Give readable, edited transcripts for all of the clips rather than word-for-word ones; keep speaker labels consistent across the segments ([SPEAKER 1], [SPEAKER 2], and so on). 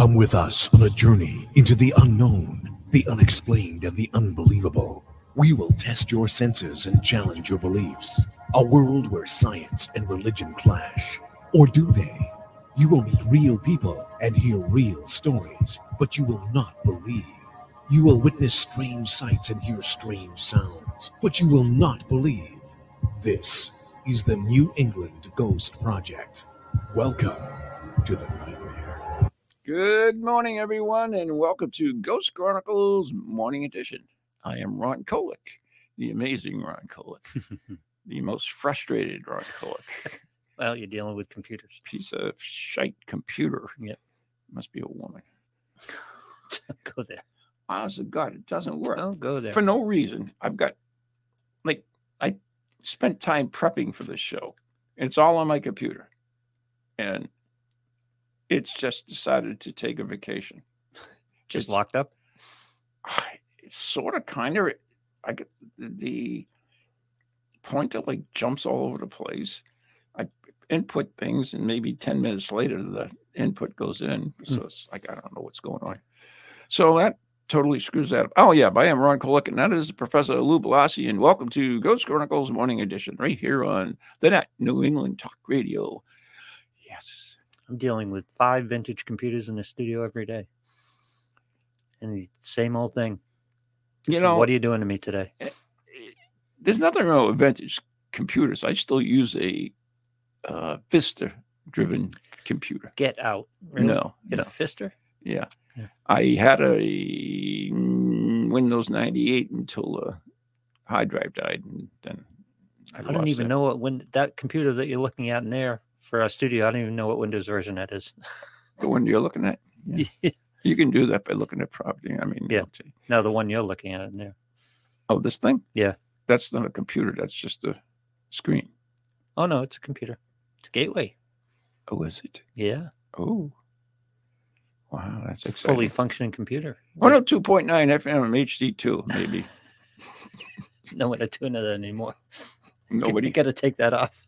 [SPEAKER 1] Come with us on a journey into the unknown, the unexplained, and the unbelievable. We will test your senses and challenge your beliefs. A world where science and religion clash. Or do they? You will meet real people and hear real stories, but you will not believe. You will witness strange sights and hear strange sounds, but you will not believe. This is the New England Ghost Project. Welcome to the nightmare.
[SPEAKER 2] Good morning, everyone, and welcome to Ghost Chronicles Morning Edition. I am Ron Kolick, the amazing Ron Kolick, the most frustrated Ron Kolick.
[SPEAKER 3] Well, you're dealing with computers.
[SPEAKER 2] Piece of shite computer.
[SPEAKER 3] Yep.
[SPEAKER 2] Must be a woman.
[SPEAKER 3] Go there.
[SPEAKER 2] Honest to God, it doesn't work.
[SPEAKER 3] Oh, go there.
[SPEAKER 2] For no reason. I spent time prepping for this show. And it's all on my computer. And it's just decided to take a vacation.
[SPEAKER 3] Just locked up?
[SPEAKER 2] It's sort of kind of, I get the pointer like jumps all over the place. I input things and maybe 10 minutes later, the input goes in. So it's like, I don't know what's going on. So that totally screws that up. Oh, yeah. I am Ron Kolick, and that is Professor Lou Blasi, and welcome to Ghost Chronicles Morning Edition right here on the Net New England Talk Radio. Yes.
[SPEAKER 3] I'm dealing with 5 vintage computers in the studio every day. And the same old thing.
[SPEAKER 2] You know,
[SPEAKER 3] what are you doing to me today?
[SPEAKER 2] There's nothing wrong with vintage computers. I still use a Vista-driven computer.
[SPEAKER 3] Get out. Really?
[SPEAKER 2] No.
[SPEAKER 3] Get a Fister?
[SPEAKER 2] Yeah. I had a Windows 98 until the hard drive died, and then
[SPEAKER 3] I don't even know when that computer that you're looking at in there for our studio. I don't even know what Windows version that is.
[SPEAKER 2] The one you're looking at. Yeah. You can do that by looking at property. I mean,
[SPEAKER 3] yeah. No, the one you're looking at in there.
[SPEAKER 2] Oh, this thing?
[SPEAKER 3] Yeah.
[SPEAKER 2] That's not a computer. That's just a screen.
[SPEAKER 3] Oh no, it's a computer. It's a gateway.
[SPEAKER 2] Oh, is it?
[SPEAKER 3] Yeah.
[SPEAKER 2] Oh. Wow, that's
[SPEAKER 3] a fully functioning computer.
[SPEAKER 2] 102.9 FM HD2, maybe.
[SPEAKER 3] No one to tune it anymore.
[SPEAKER 2] Nobody.
[SPEAKER 3] You got to take that off.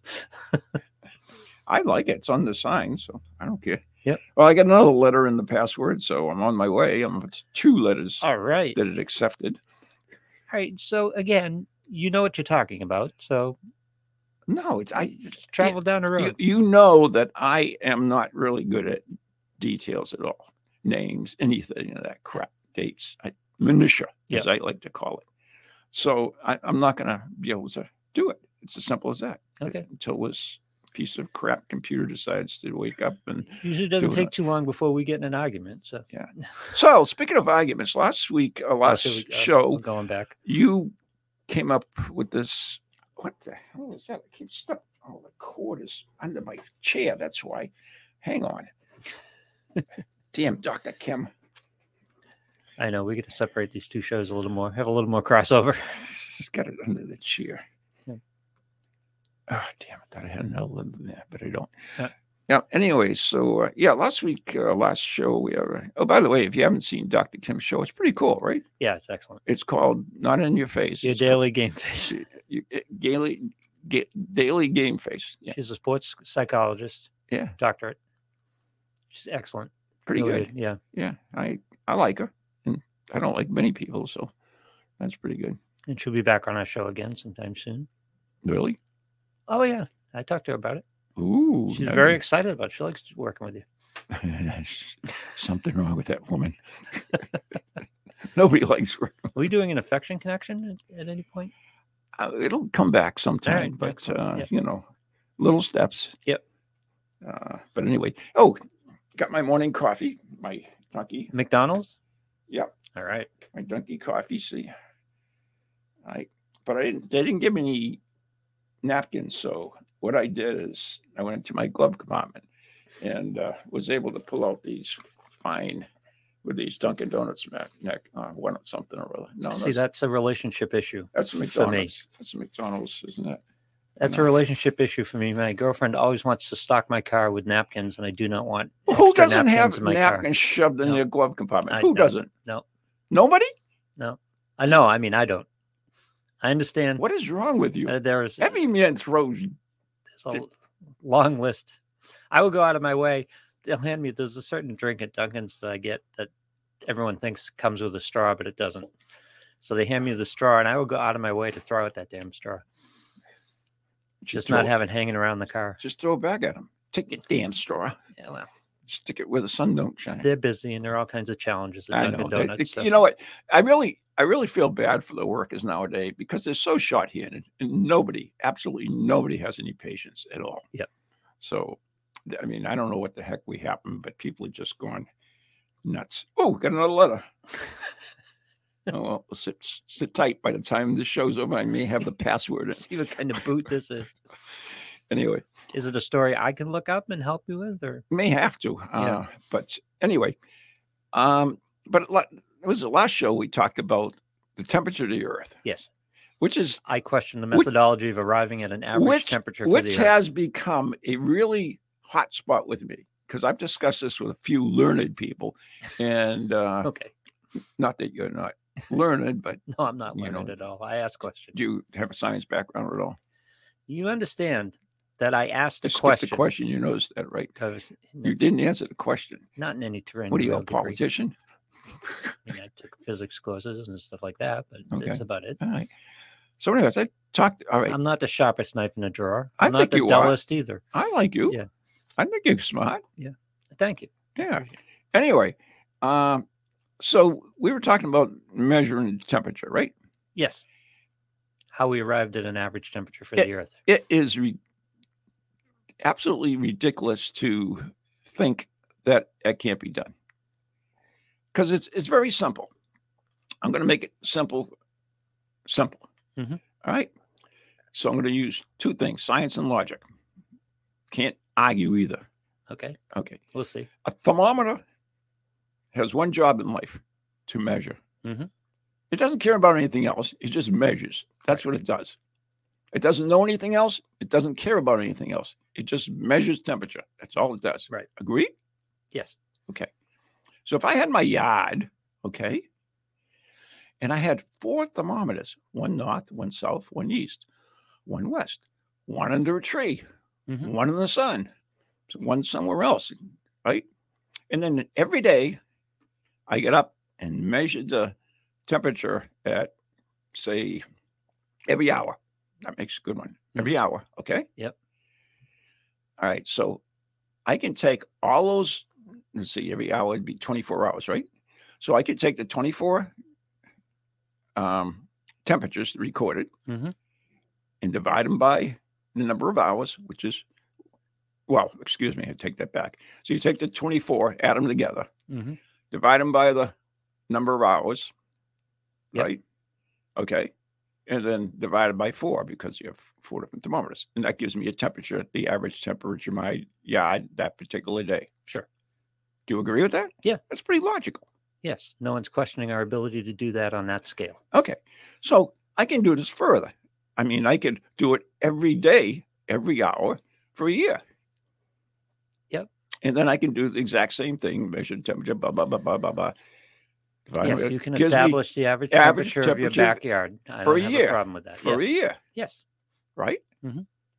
[SPEAKER 2] I like it. It's on the sign, so I don't care.
[SPEAKER 3] Yep.
[SPEAKER 2] Well, I got another letter in the password, so I'm on my way. I'm 2 letters.
[SPEAKER 3] All right.
[SPEAKER 2] That it accepted.
[SPEAKER 3] All right. So again, you know what you're talking about. So
[SPEAKER 2] no, I
[SPEAKER 3] travel down the road.
[SPEAKER 2] You know that I am not really good at details at all. Names, anything of that crap, dates, minutia, as I like to call it. So I'm not going to be able to do it. It's as simple as that.
[SPEAKER 3] Okay.
[SPEAKER 2] Until this piece of crap computer decides to wake up and
[SPEAKER 3] usually doesn't take too long before we get in an argument. So
[SPEAKER 2] yeah. So speaking of arguments, last show,
[SPEAKER 3] going back,
[SPEAKER 2] you came up with this. What the hell is that? I keep stuck. Oh, the cord is under my chair. That's why. Hang on. Damn, Dr. Kim.
[SPEAKER 3] I know. We get to separate these 2 shows a little more. Have a little more crossover.
[SPEAKER 2] Just got it under the chair.
[SPEAKER 3] Yeah.
[SPEAKER 2] Oh, damn. I thought I had another one there, but I don't. Yeah. Anyway, so, last week, last show, we have. Oh, by the way, if you haven't seen Dr. Kim's show, it's pretty cool, right?
[SPEAKER 3] Yeah, it's excellent.
[SPEAKER 2] It's called Not in Your Face.
[SPEAKER 3] Your Daily Game Face.
[SPEAKER 2] Daily Game Face. Yeah.
[SPEAKER 3] She's a sports psychologist.
[SPEAKER 2] Yeah.
[SPEAKER 3] Doctorate. She's excellent.
[SPEAKER 2] Pretty good.
[SPEAKER 3] Yeah.
[SPEAKER 2] Yeah. I like her. And I don't like many people, so that's pretty good.
[SPEAKER 3] And she'll be back on our show again sometime soon.
[SPEAKER 2] Really?
[SPEAKER 3] Oh, yeah. I talked to her about it.
[SPEAKER 2] Ooh.
[SPEAKER 3] She's very excited about it. She likes working with you.
[SPEAKER 2] There's something wrong with that woman. Nobody likes working.
[SPEAKER 3] Are we doing an affection connection at any point?
[SPEAKER 2] It'll come back sometime,
[SPEAKER 3] right,
[SPEAKER 2] but, you know, little steps.
[SPEAKER 3] Yep.
[SPEAKER 2] But anyway, got my morning coffee, my Dunky.
[SPEAKER 3] McDonald's?
[SPEAKER 2] Yep.
[SPEAKER 3] All right.
[SPEAKER 2] My Dunky coffee. See, they didn't give me any napkins. So what I did is I went into my glove compartment and was able to pull out these fine with these Dunkin' Donuts one something or other. No,
[SPEAKER 3] see, that's a relationship issue.
[SPEAKER 2] That's McDonald's.
[SPEAKER 3] For me.
[SPEAKER 2] That's a McDonald's, isn't it?
[SPEAKER 3] That's a relationship issue for me. My girlfriend always wants to stock my car with napkins, and I do not want.
[SPEAKER 2] Who doesn't have napkins shoved in their glove compartment? Who doesn't?
[SPEAKER 3] No.
[SPEAKER 2] Nobody?
[SPEAKER 3] No. I know. I mean, I don't. I understand.
[SPEAKER 2] What is wrong with you?
[SPEAKER 3] Every
[SPEAKER 2] man throws.
[SPEAKER 3] There's a long list. I would go out of my way they'll hand me. There's a certain drink at Dunkin's that I get that everyone thinks comes with a straw, but it doesn't. So they hand me the straw, and I will go out of my way to throw out that damn straw. Just not have it hanging around the car.
[SPEAKER 2] Just throw it back at them. Take your damn straw.
[SPEAKER 3] Yeah, well,
[SPEAKER 2] stick it where the sun don't shine.
[SPEAKER 3] They're busy, and there are all kinds of challenges at Dunkin' Donuts.
[SPEAKER 2] You know what? I really feel bad for the workers nowadays because they're so short-handed, and absolutely nobody has any patience at all.
[SPEAKER 3] Yep.
[SPEAKER 2] So, I mean, I don't know what the heck we happened, but people are just going nuts. Oh, got another letter. Oh, well, sit tight. By the time this show's over, I may have the password.
[SPEAKER 3] See what kind of boot this is.
[SPEAKER 2] Anyway.
[SPEAKER 3] Is it a story I can look up and help you with? Or
[SPEAKER 2] may have to. Yeah. But anyway, but it was the last show we talked about the temperature of the Earth.
[SPEAKER 3] Yes.
[SPEAKER 2] Which is...
[SPEAKER 3] I question the methodology of arriving at an average temperature for the Earth.
[SPEAKER 2] Which has become a really hot spot with me, because I've discussed this with a few learned people. And
[SPEAKER 3] okay.
[SPEAKER 2] Not that you're not learned, but
[SPEAKER 3] no, I'm not learned at all. I ask questions.
[SPEAKER 2] Do you have a science background at all?
[SPEAKER 3] You understand that I asked a
[SPEAKER 2] question. The question, you noticed that, right? You didn't answer the question.
[SPEAKER 3] Not in any terrain.
[SPEAKER 2] What are you, a politician?
[SPEAKER 3] I mean, I took physics courses and stuff like that, but that's about it.
[SPEAKER 2] All right. So anyways, I talked. All right.
[SPEAKER 3] I'm not the sharpest knife in the drawer.
[SPEAKER 2] I'm not the
[SPEAKER 3] dullest either.
[SPEAKER 2] I like you.
[SPEAKER 3] Yeah.
[SPEAKER 2] I think you're smart.
[SPEAKER 3] Yeah. Thank you.
[SPEAKER 2] Yeah. Anyway, so we were talking about measuring temperature, right?
[SPEAKER 3] Yes. How we arrived at an average temperature for the Earth.
[SPEAKER 2] It is absolutely ridiculous to think that it can't be done, because it's very simple. I'm going to make it simple.
[SPEAKER 3] Mm-hmm.
[SPEAKER 2] All right. So I'm going to use two things: science and logic. Can't argue either.
[SPEAKER 3] Okay.
[SPEAKER 2] We'll
[SPEAKER 3] see.
[SPEAKER 2] A thermometer has one job in life: to measure.
[SPEAKER 3] Mm-hmm.
[SPEAKER 2] It doesn't care about anything else. It just measures. That's what it does. It doesn't know anything else. It doesn't care about anything else. It just measures temperature. That's all it does.
[SPEAKER 3] Right.
[SPEAKER 2] Agree?
[SPEAKER 3] Yes.
[SPEAKER 2] Okay. So if I had my yard, okay, and I had 4 thermometers, one north, one south, one east, one west, one under a tree, one in the sun, one somewhere else, right? And then every day I get up and measure the temperature at, say, every hour. That makes a good one. Every hour, okay?
[SPEAKER 3] Yep.
[SPEAKER 2] All right, so I can take all those, let's see, every hour would be 24 hours, right? So I could take the 24 temperatures recorded and divide them by the number of hours, which is, well, excuse me, I take that back. So you take the 24, add them together, divide them by the number of hours, right? Okay. And then divided by 4, because you have 4 different thermometers. And that gives me a temperature, the average temperature of my yard that particular day.
[SPEAKER 3] Sure.
[SPEAKER 2] Do you agree with that?
[SPEAKER 3] Yeah.
[SPEAKER 2] That's pretty logical.
[SPEAKER 3] Yes. No one's questioning our ability to do that on that scale.
[SPEAKER 2] Okay. So I can do this further. I mean, I could do it every day, every hour for a year.
[SPEAKER 3] Yep.
[SPEAKER 2] And then I can do the exact same thing, measure the temperature, blah, blah, blah, blah, blah, blah.
[SPEAKER 3] Yes, you can establish the average temperature of your backyard. I
[SPEAKER 2] for
[SPEAKER 3] don't
[SPEAKER 2] a year.
[SPEAKER 3] have a problem with that.
[SPEAKER 2] For a year.
[SPEAKER 3] Yes.
[SPEAKER 2] Right?
[SPEAKER 3] Mm-hmm.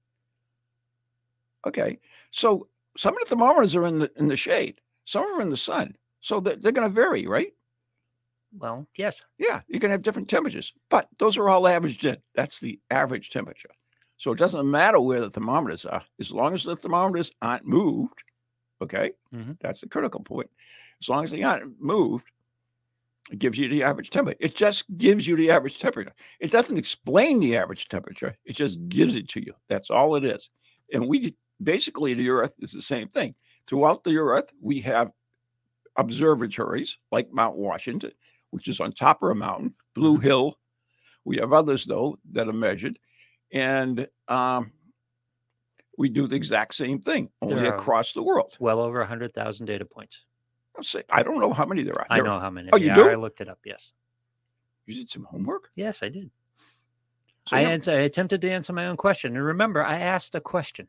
[SPEAKER 2] Okay. So some of the thermometers are in the shade. Some are in the sun. So they're going to vary, right?
[SPEAKER 3] Well, yes.
[SPEAKER 2] Yeah, you can have different temperatures, but those are all averaged in. That's the average temperature. So it doesn't matter where the thermometers are, as long as the thermometers aren't moved. Okay, that's the critical point. As long as they aren't moved, it gives you the average temperature. It just gives you the average temperature. It doesn't explain the average temperature. It just gives it to you. That's all it is. And basically, the Earth is the same thing. Throughout the Earth, we have observatories like Mount Washington, which is on top of a mountain, Blue Hill. We have others, though, that are measured. And we do the exact same thing, only across the world.
[SPEAKER 3] Well over 100,000 data points.
[SPEAKER 2] I don't know how many there are.
[SPEAKER 3] I know how many.
[SPEAKER 2] Oh, you do?
[SPEAKER 3] I looked it up, yes.
[SPEAKER 2] You did some homework?
[SPEAKER 3] Yes, I did.
[SPEAKER 2] So
[SPEAKER 3] I attempted to answer my own question. And remember, I asked a question.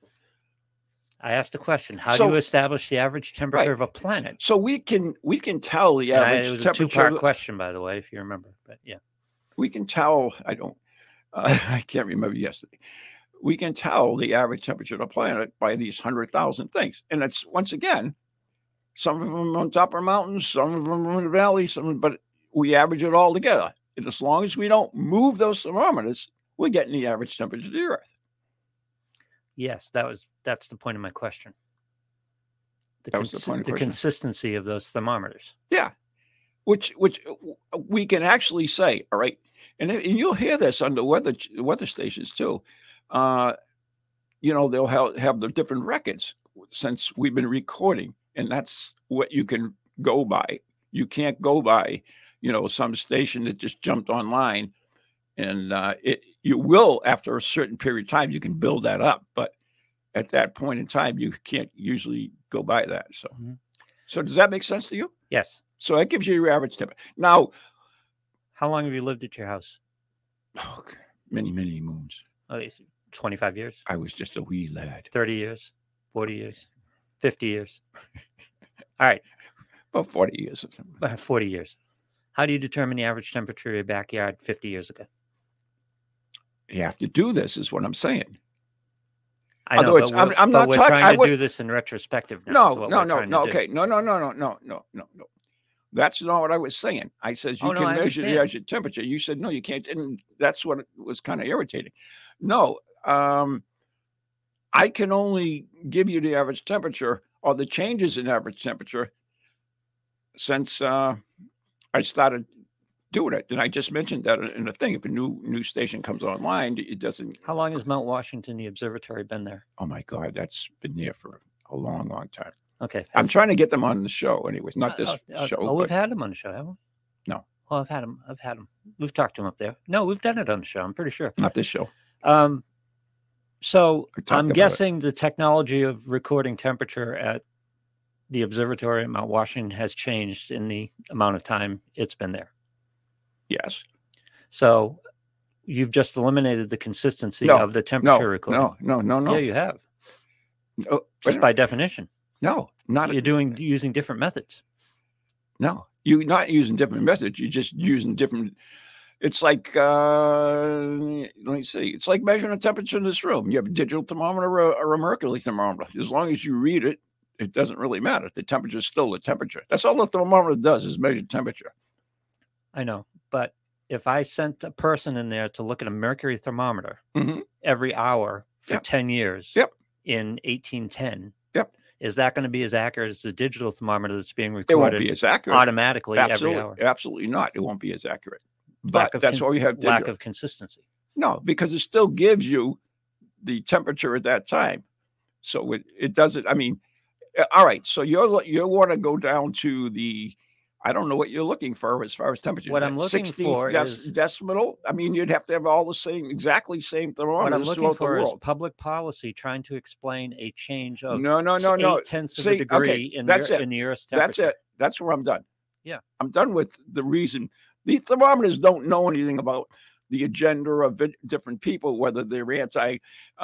[SPEAKER 3] How do you establish the average temperature of a planet?
[SPEAKER 2] So we can tell the average temperature.
[SPEAKER 3] It was a two-part question, by the way, if you remember. But yeah.
[SPEAKER 2] We can tell, I can't remember yesterday. we can tell the average temperature of the planet by these 100,000 things. And it's, once again, some of them on top of mountains, some of them are in the valley, but we average it all together. And as long as we don't move those thermometers, we're getting the average temperature of the Earth.
[SPEAKER 3] Yes, that's the point of my question.
[SPEAKER 2] That was the point of the
[SPEAKER 3] the
[SPEAKER 2] question.
[SPEAKER 3] Consistency of those thermometers.
[SPEAKER 2] Yeah, which we can actually say, all right, and you'll hear this on the weather stations too. They'll have the different records since we've been recording, and that's what you can go by. You can't go by, some station that just jumped online, and you will, after a certain period of time, you can build that up, but at that point in time, you can't usually go by that. So, So does that make sense to you?
[SPEAKER 3] Yes.
[SPEAKER 2] So that gives you your average temperature. Now,
[SPEAKER 3] how long have you lived at your house?
[SPEAKER 2] Oh, many, many moons.
[SPEAKER 3] Oh, 25 years?
[SPEAKER 2] I was just a wee lad.
[SPEAKER 3] 30 years? 40 years? 50 years? All right.
[SPEAKER 2] About 40 years or something.
[SPEAKER 3] 40 years. How do you determine the average temperature of your backyard 50 years ago?
[SPEAKER 2] You have to do this, is what I'm saying.
[SPEAKER 3] I know,
[SPEAKER 2] words,
[SPEAKER 3] but
[SPEAKER 2] I'm not
[SPEAKER 3] we're
[SPEAKER 2] talking.
[SPEAKER 3] trying to do this in retrospective now.
[SPEAKER 2] No. Okay, no. That's not what I was saying. I said you can measure the average temperature. You said no, you can't, and that's what was kind of irritating. No, I can only give you the average temperature or the changes in average temperature since I started doing it. And I just mentioned that in the thing. If a new station comes online, it doesn't.
[SPEAKER 3] How long has Mount Washington, the observatory, been there?
[SPEAKER 2] Oh my God, that's been there for a long, long time.
[SPEAKER 3] Okay.
[SPEAKER 2] I'm trying to get them on the show anyways, not this show.
[SPEAKER 3] Oh, we've had them on the show, haven't we?
[SPEAKER 2] No.
[SPEAKER 3] Well, I've had them. We've talked to them up there. No, we've done it on the show. I'm pretty sure.
[SPEAKER 2] Not this show.
[SPEAKER 3] So I'm guessing the technology of recording temperature at the observatory at Mount Washington has changed in the amount of time it's been there.
[SPEAKER 2] Yes.
[SPEAKER 3] So you've just eliminated the consistency of the temperature recording.
[SPEAKER 2] No.
[SPEAKER 3] Yeah, you have.
[SPEAKER 2] No,
[SPEAKER 3] just by definition.
[SPEAKER 2] No, not.
[SPEAKER 3] You're using different methods.
[SPEAKER 2] No, you're not using different methods. You're just using different. It's like, let me see. It's like measuring the temperature in this room. You have a digital thermometer or a mercury thermometer. As long as you read it, it doesn't really matter. The temperature is still the temperature. That's all the thermometer does is measure temperature.
[SPEAKER 3] I know, but if I sent a person in there to look at a mercury thermometer every hour for 10 years in 1810, is that going to be as accurate as the digital thermometer that's being recorded?
[SPEAKER 2] It won't be as accurate
[SPEAKER 3] automatically every hour.
[SPEAKER 2] Absolutely not. It won't be as accurate. But that's why we have digital.
[SPEAKER 3] Lack of consistency.
[SPEAKER 2] No, because it still gives you the temperature at that time. So it doesn't. I mean, all right. So you want to go down to the. I don't know what you're looking for as far as temperature.
[SPEAKER 3] What I'm looking for is
[SPEAKER 2] decimal. I mean, you'd have to have all the exactly same thermometers.
[SPEAKER 3] What I'm looking for is public policy trying to explain a change of 0.8 of a degree in the Earth's temperature.
[SPEAKER 2] That's it. That's where I'm done.
[SPEAKER 3] Yeah,
[SPEAKER 2] I'm done with the reason. These thermometers don't know anything about the agenda of different people, whether they're anti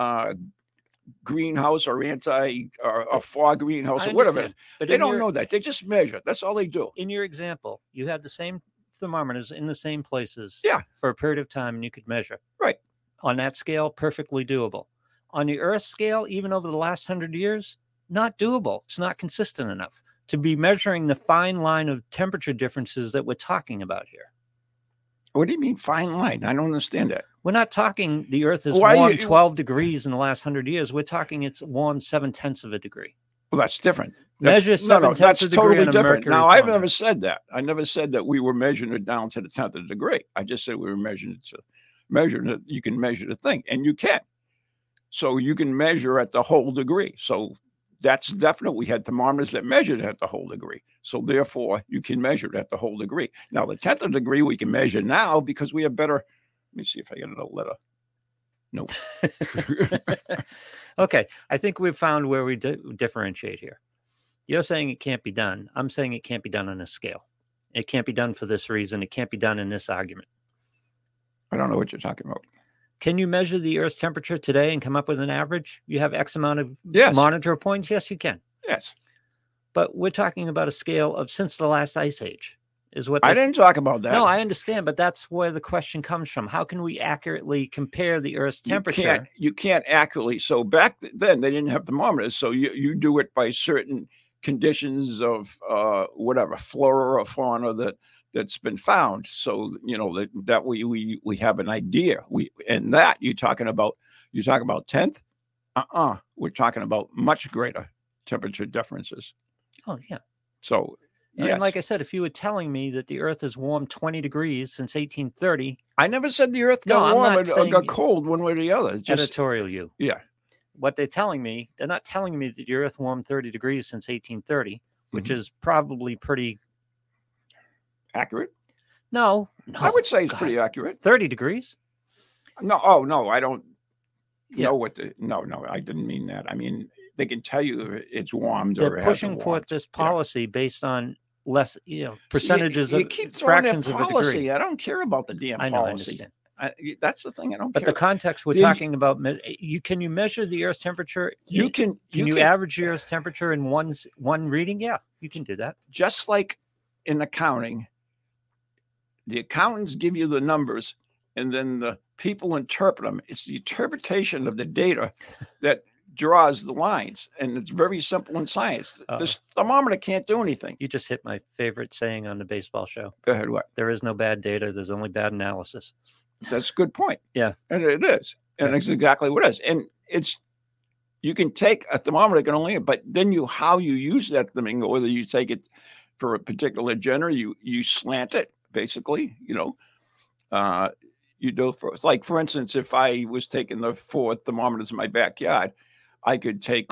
[SPEAKER 2] greenhouse or anti or fog greenhouse or whatever. But they don't know that. They just measure. That's all they do.
[SPEAKER 3] In your example, you had the same thermometers in the same places for a period of time, and you could measure.
[SPEAKER 2] Right.
[SPEAKER 3] On that scale, perfectly doable. On the Earth scale, even over the last 100 years, not doable. It's not consistent enough to be measuring the fine line of temperature differences that we're talking about here.
[SPEAKER 2] What do you mean fine line? I don't understand that.
[SPEAKER 3] We're not talking the Earth is warm 12 degrees in the last 100 years. We're talking it's warm 0.7 of a degree.
[SPEAKER 2] Well, that's different.
[SPEAKER 3] Measure 0.7 of a degree on a mercury.
[SPEAKER 2] Now, I've never said that. I never said that we were measuring it down to the 10th of a degree. I just said we were measuring it. You can measure the thing, and you can. So you can measure at the whole degree. So that's definite. We had thermometers that measured at the whole degree. So therefore, you can measure it at the whole degree. Now, the 10th of a degree we can measure now because we have better. Let me see if I get another letter. Nope.
[SPEAKER 3] Okay. I think we've found where we differentiate here. You're saying it can't be done. I'm saying it can't be done on this scale. It can't be done for this reason. It can't be done in this argument.
[SPEAKER 2] I don't know what you're talking about.
[SPEAKER 3] Can you measure the Earth's temperature today and come up with an average? You have X amount of monitor points? Yes, you can.
[SPEAKER 2] Yes.
[SPEAKER 3] But we're talking about a scale of since the last ice age. is what
[SPEAKER 2] I didn't talk about that.
[SPEAKER 3] No, I understand, but that's where the question comes from. How can we accurately compare the Earth's temperature?
[SPEAKER 2] You can't accurately. So back then they didn't have thermometers, so you do it by certain conditions of whatever flora or fauna that's been found. So that we have an idea. And that you're talking about 10th. We're talking about much greater temperature differences.
[SPEAKER 3] Oh yeah.
[SPEAKER 2] So.
[SPEAKER 3] And
[SPEAKER 2] yes.
[SPEAKER 3] like I said, if you were telling me that the Earth has warmed 20 degrees since 1830,
[SPEAKER 2] I never said the Earth got warm or got cold one way or the other.
[SPEAKER 3] Just editorial you.
[SPEAKER 2] Yeah.
[SPEAKER 3] What they're telling me, they're not telling me that the Earth warmed 30 degrees since 1830, which is probably pretty
[SPEAKER 2] accurate.
[SPEAKER 3] No,
[SPEAKER 2] I would say it's pretty accurate.
[SPEAKER 3] 30 degrees.
[SPEAKER 2] No, no, I don't know what no, I didn't mean that. I mean, they can tell you it's warmed or it hasn't warmed.
[SPEAKER 3] They're pushing forth this policy based on less, percentages
[SPEAKER 2] you
[SPEAKER 3] of
[SPEAKER 2] keep
[SPEAKER 3] fractions
[SPEAKER 2] of
[SPEAKER 3] a degree.
[SPEAKER 2] I don't care about the damn policy.
[SPEAKER 3] I understand.
[SPEAKER 2] That's the thing. I don't
[SPEAKER 3] care. But the context we're talking about, can you measure the Earth's temperature?
[SPEAKER 2] You can.
[SPEAKER 3] Can you average the Earth's temperature in one reading? Yeah, you can do that.
[SPEAKER 2] Just like in accounting, the accountants give you the numbers, and then the people interpret them. It's the interpretation of the data that draws the lines, and it's very simple in science. This thermometer can't do anything.
[SPEAKER 3] You just hit my favorite saying on the baseball show.
[SPEAKER 2] Go ahead. What?
[SPEAKER 3] There is no bad data. There's only bad analysis.
[SPEAKER 2] That's a good point.
[SPEAKER 3] Yeah,
[SPEAKER 2] and it is, and it's exactly what it is. And you can take a thermometer, but then how you use that thing, whether you take it for a particular gender, you slant it basically. You do for instance, if I was taking the 4 thermometers in my backyard, I could take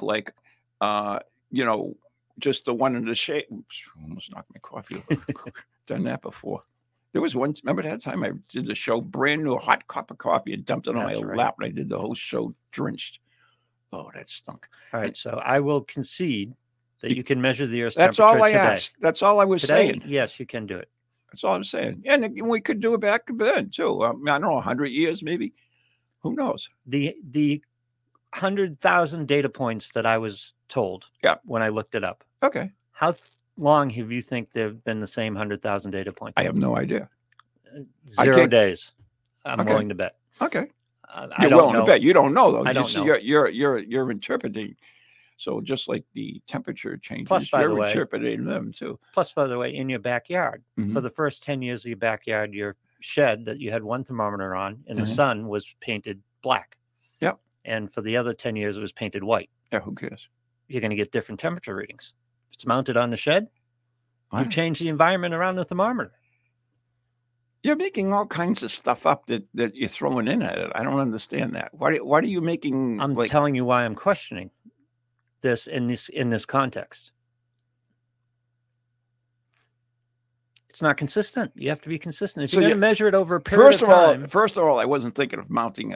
[SPEAKER 2] just the one in the shade. Oops, almost knocked my coffee over. Done that before. There was one, remember that time I did the show, brand new hot cup of coffee and dumped it on my lap, and I did the whole show drenched. Oh, that stunk.
[SPEAKER 3] All right, so I will concede that you can measure the Earth's
[SPEAKER 2] temperature
[SPEAKER 3] today.
[SPEAKER 2] That's all I asked. That's all I was saying.
[SPEAKER 3] Yes, you can do it.
[SPEAKER 2] That's all I'm saying. And we could do it back then, too. I don't know, 100 years maybe. Who knows?
[SPEAKER 3] The 100,000 data points that I was told when I looked it up.
[SPEAKER 2] Okay.
[SPEAKER 3] How long have you think there have been the same 100,000 data points?
[SPEAKER 2] I have no idea.
[SPEAKER 3] 0 days. I'm willing to bet.
[SPEAKER 2] Okay.
[SPEAKER 3] You're willing
[SPEAKER 2] to bet. You don't know, though.
[SPEAKER 3] I don't know.
[SPEAKER 2] You're interpreting. So just like the temperature changes, you're interpreting them too.
[SPEAKER 3] Plus, by the way, in your backyard, for the first 10 years of your backyard, your shed that you had one thermometer on in the sun was painted black.
[SPEAKER 2] Yep.
[SPEAKER 3] And for the other 10 years, it was painted white.
[SPEAKER 2] Yeah, who cares?
[SPEAKER 3] You're going to get different temperature readings. If it's mounted on the shed, you've changed the environment around the thermometer.
[SPEAKER 2] You're making all kinds of stuff up that you're throwing in at it. I don't understand that. Why are you making?
[SPEAKER 3] I'm telling you why I'm questioning this in this context. It's not consistent. You have to be consistent. If you're going to measure it over a period of time.
[SPEAKER 2] First of all, I wasn't thinking of mounting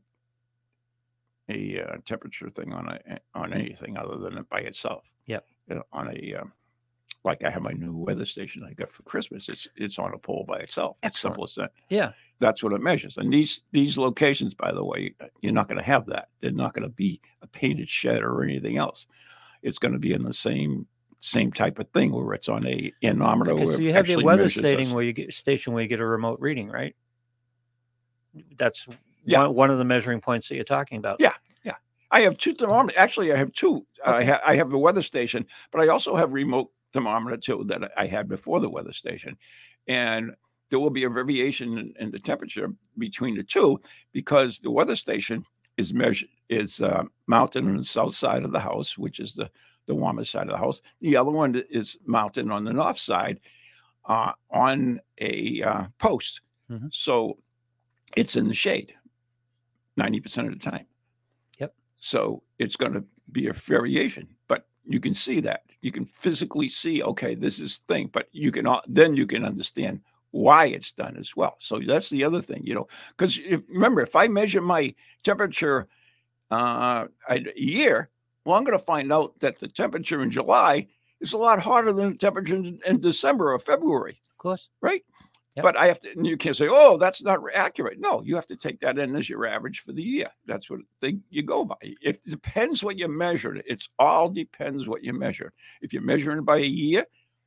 [SPEAKER 2] a temperature thing on anything other than it by itself.
[SPEAKER 3] Yep.
[SPEAKER 2] On a like I have my new weather station I got for Christmas. It's on a pole by itself. Excellent. It's simple as that.
[SPEAKER 3] Yeah.
[SPEAKER 2] That's what it measures. And these locations, by the way, you're not going to have that. They're not going to be a painted shed or anything else. It's going to be in the same type of thing where it's on a anemometer.
[SPEAKER 3] Okay, so you have your weather station where you get a remote reading, right? That's one of the measuring points that you're talking about.
[SPEAKER 2] Yeah. Yeah. I have 2 thermometers. Actually, I have 2. Okay. I have the weather station, but I also have remote thermometer too that I had before the weather station. And there will be a variation in the temperature between the two because the weather station is mounted on the south side of the house, which is the warmest side of the house. The other one is mounted on the north side on a post. Mm-hmm. So it's in the shade 90% of the time.
[SPEAKER 3] Yep.
[SPEAKER 2] So it's going to be a variation, but you can see that. You can physically see, okay, this is thing, but then you can understand why it's done as well. So that's the other thing, because remember, if I measure my temperature a year, well, I'm going to find out that the temperature in July is a lot hotter than the temperature in December or February.
[SPEAKER 3] Of course.
[SPEAKER 2] Right?
[SPEAKER 3] Yep.
[SPEAKER 2] But I have to, and you can't say, oh, that's not accurate. No, you have to take that in as your average for the year. That's what you go by. It depends what you measured. It all depends what you measured. If you're measuring by a year,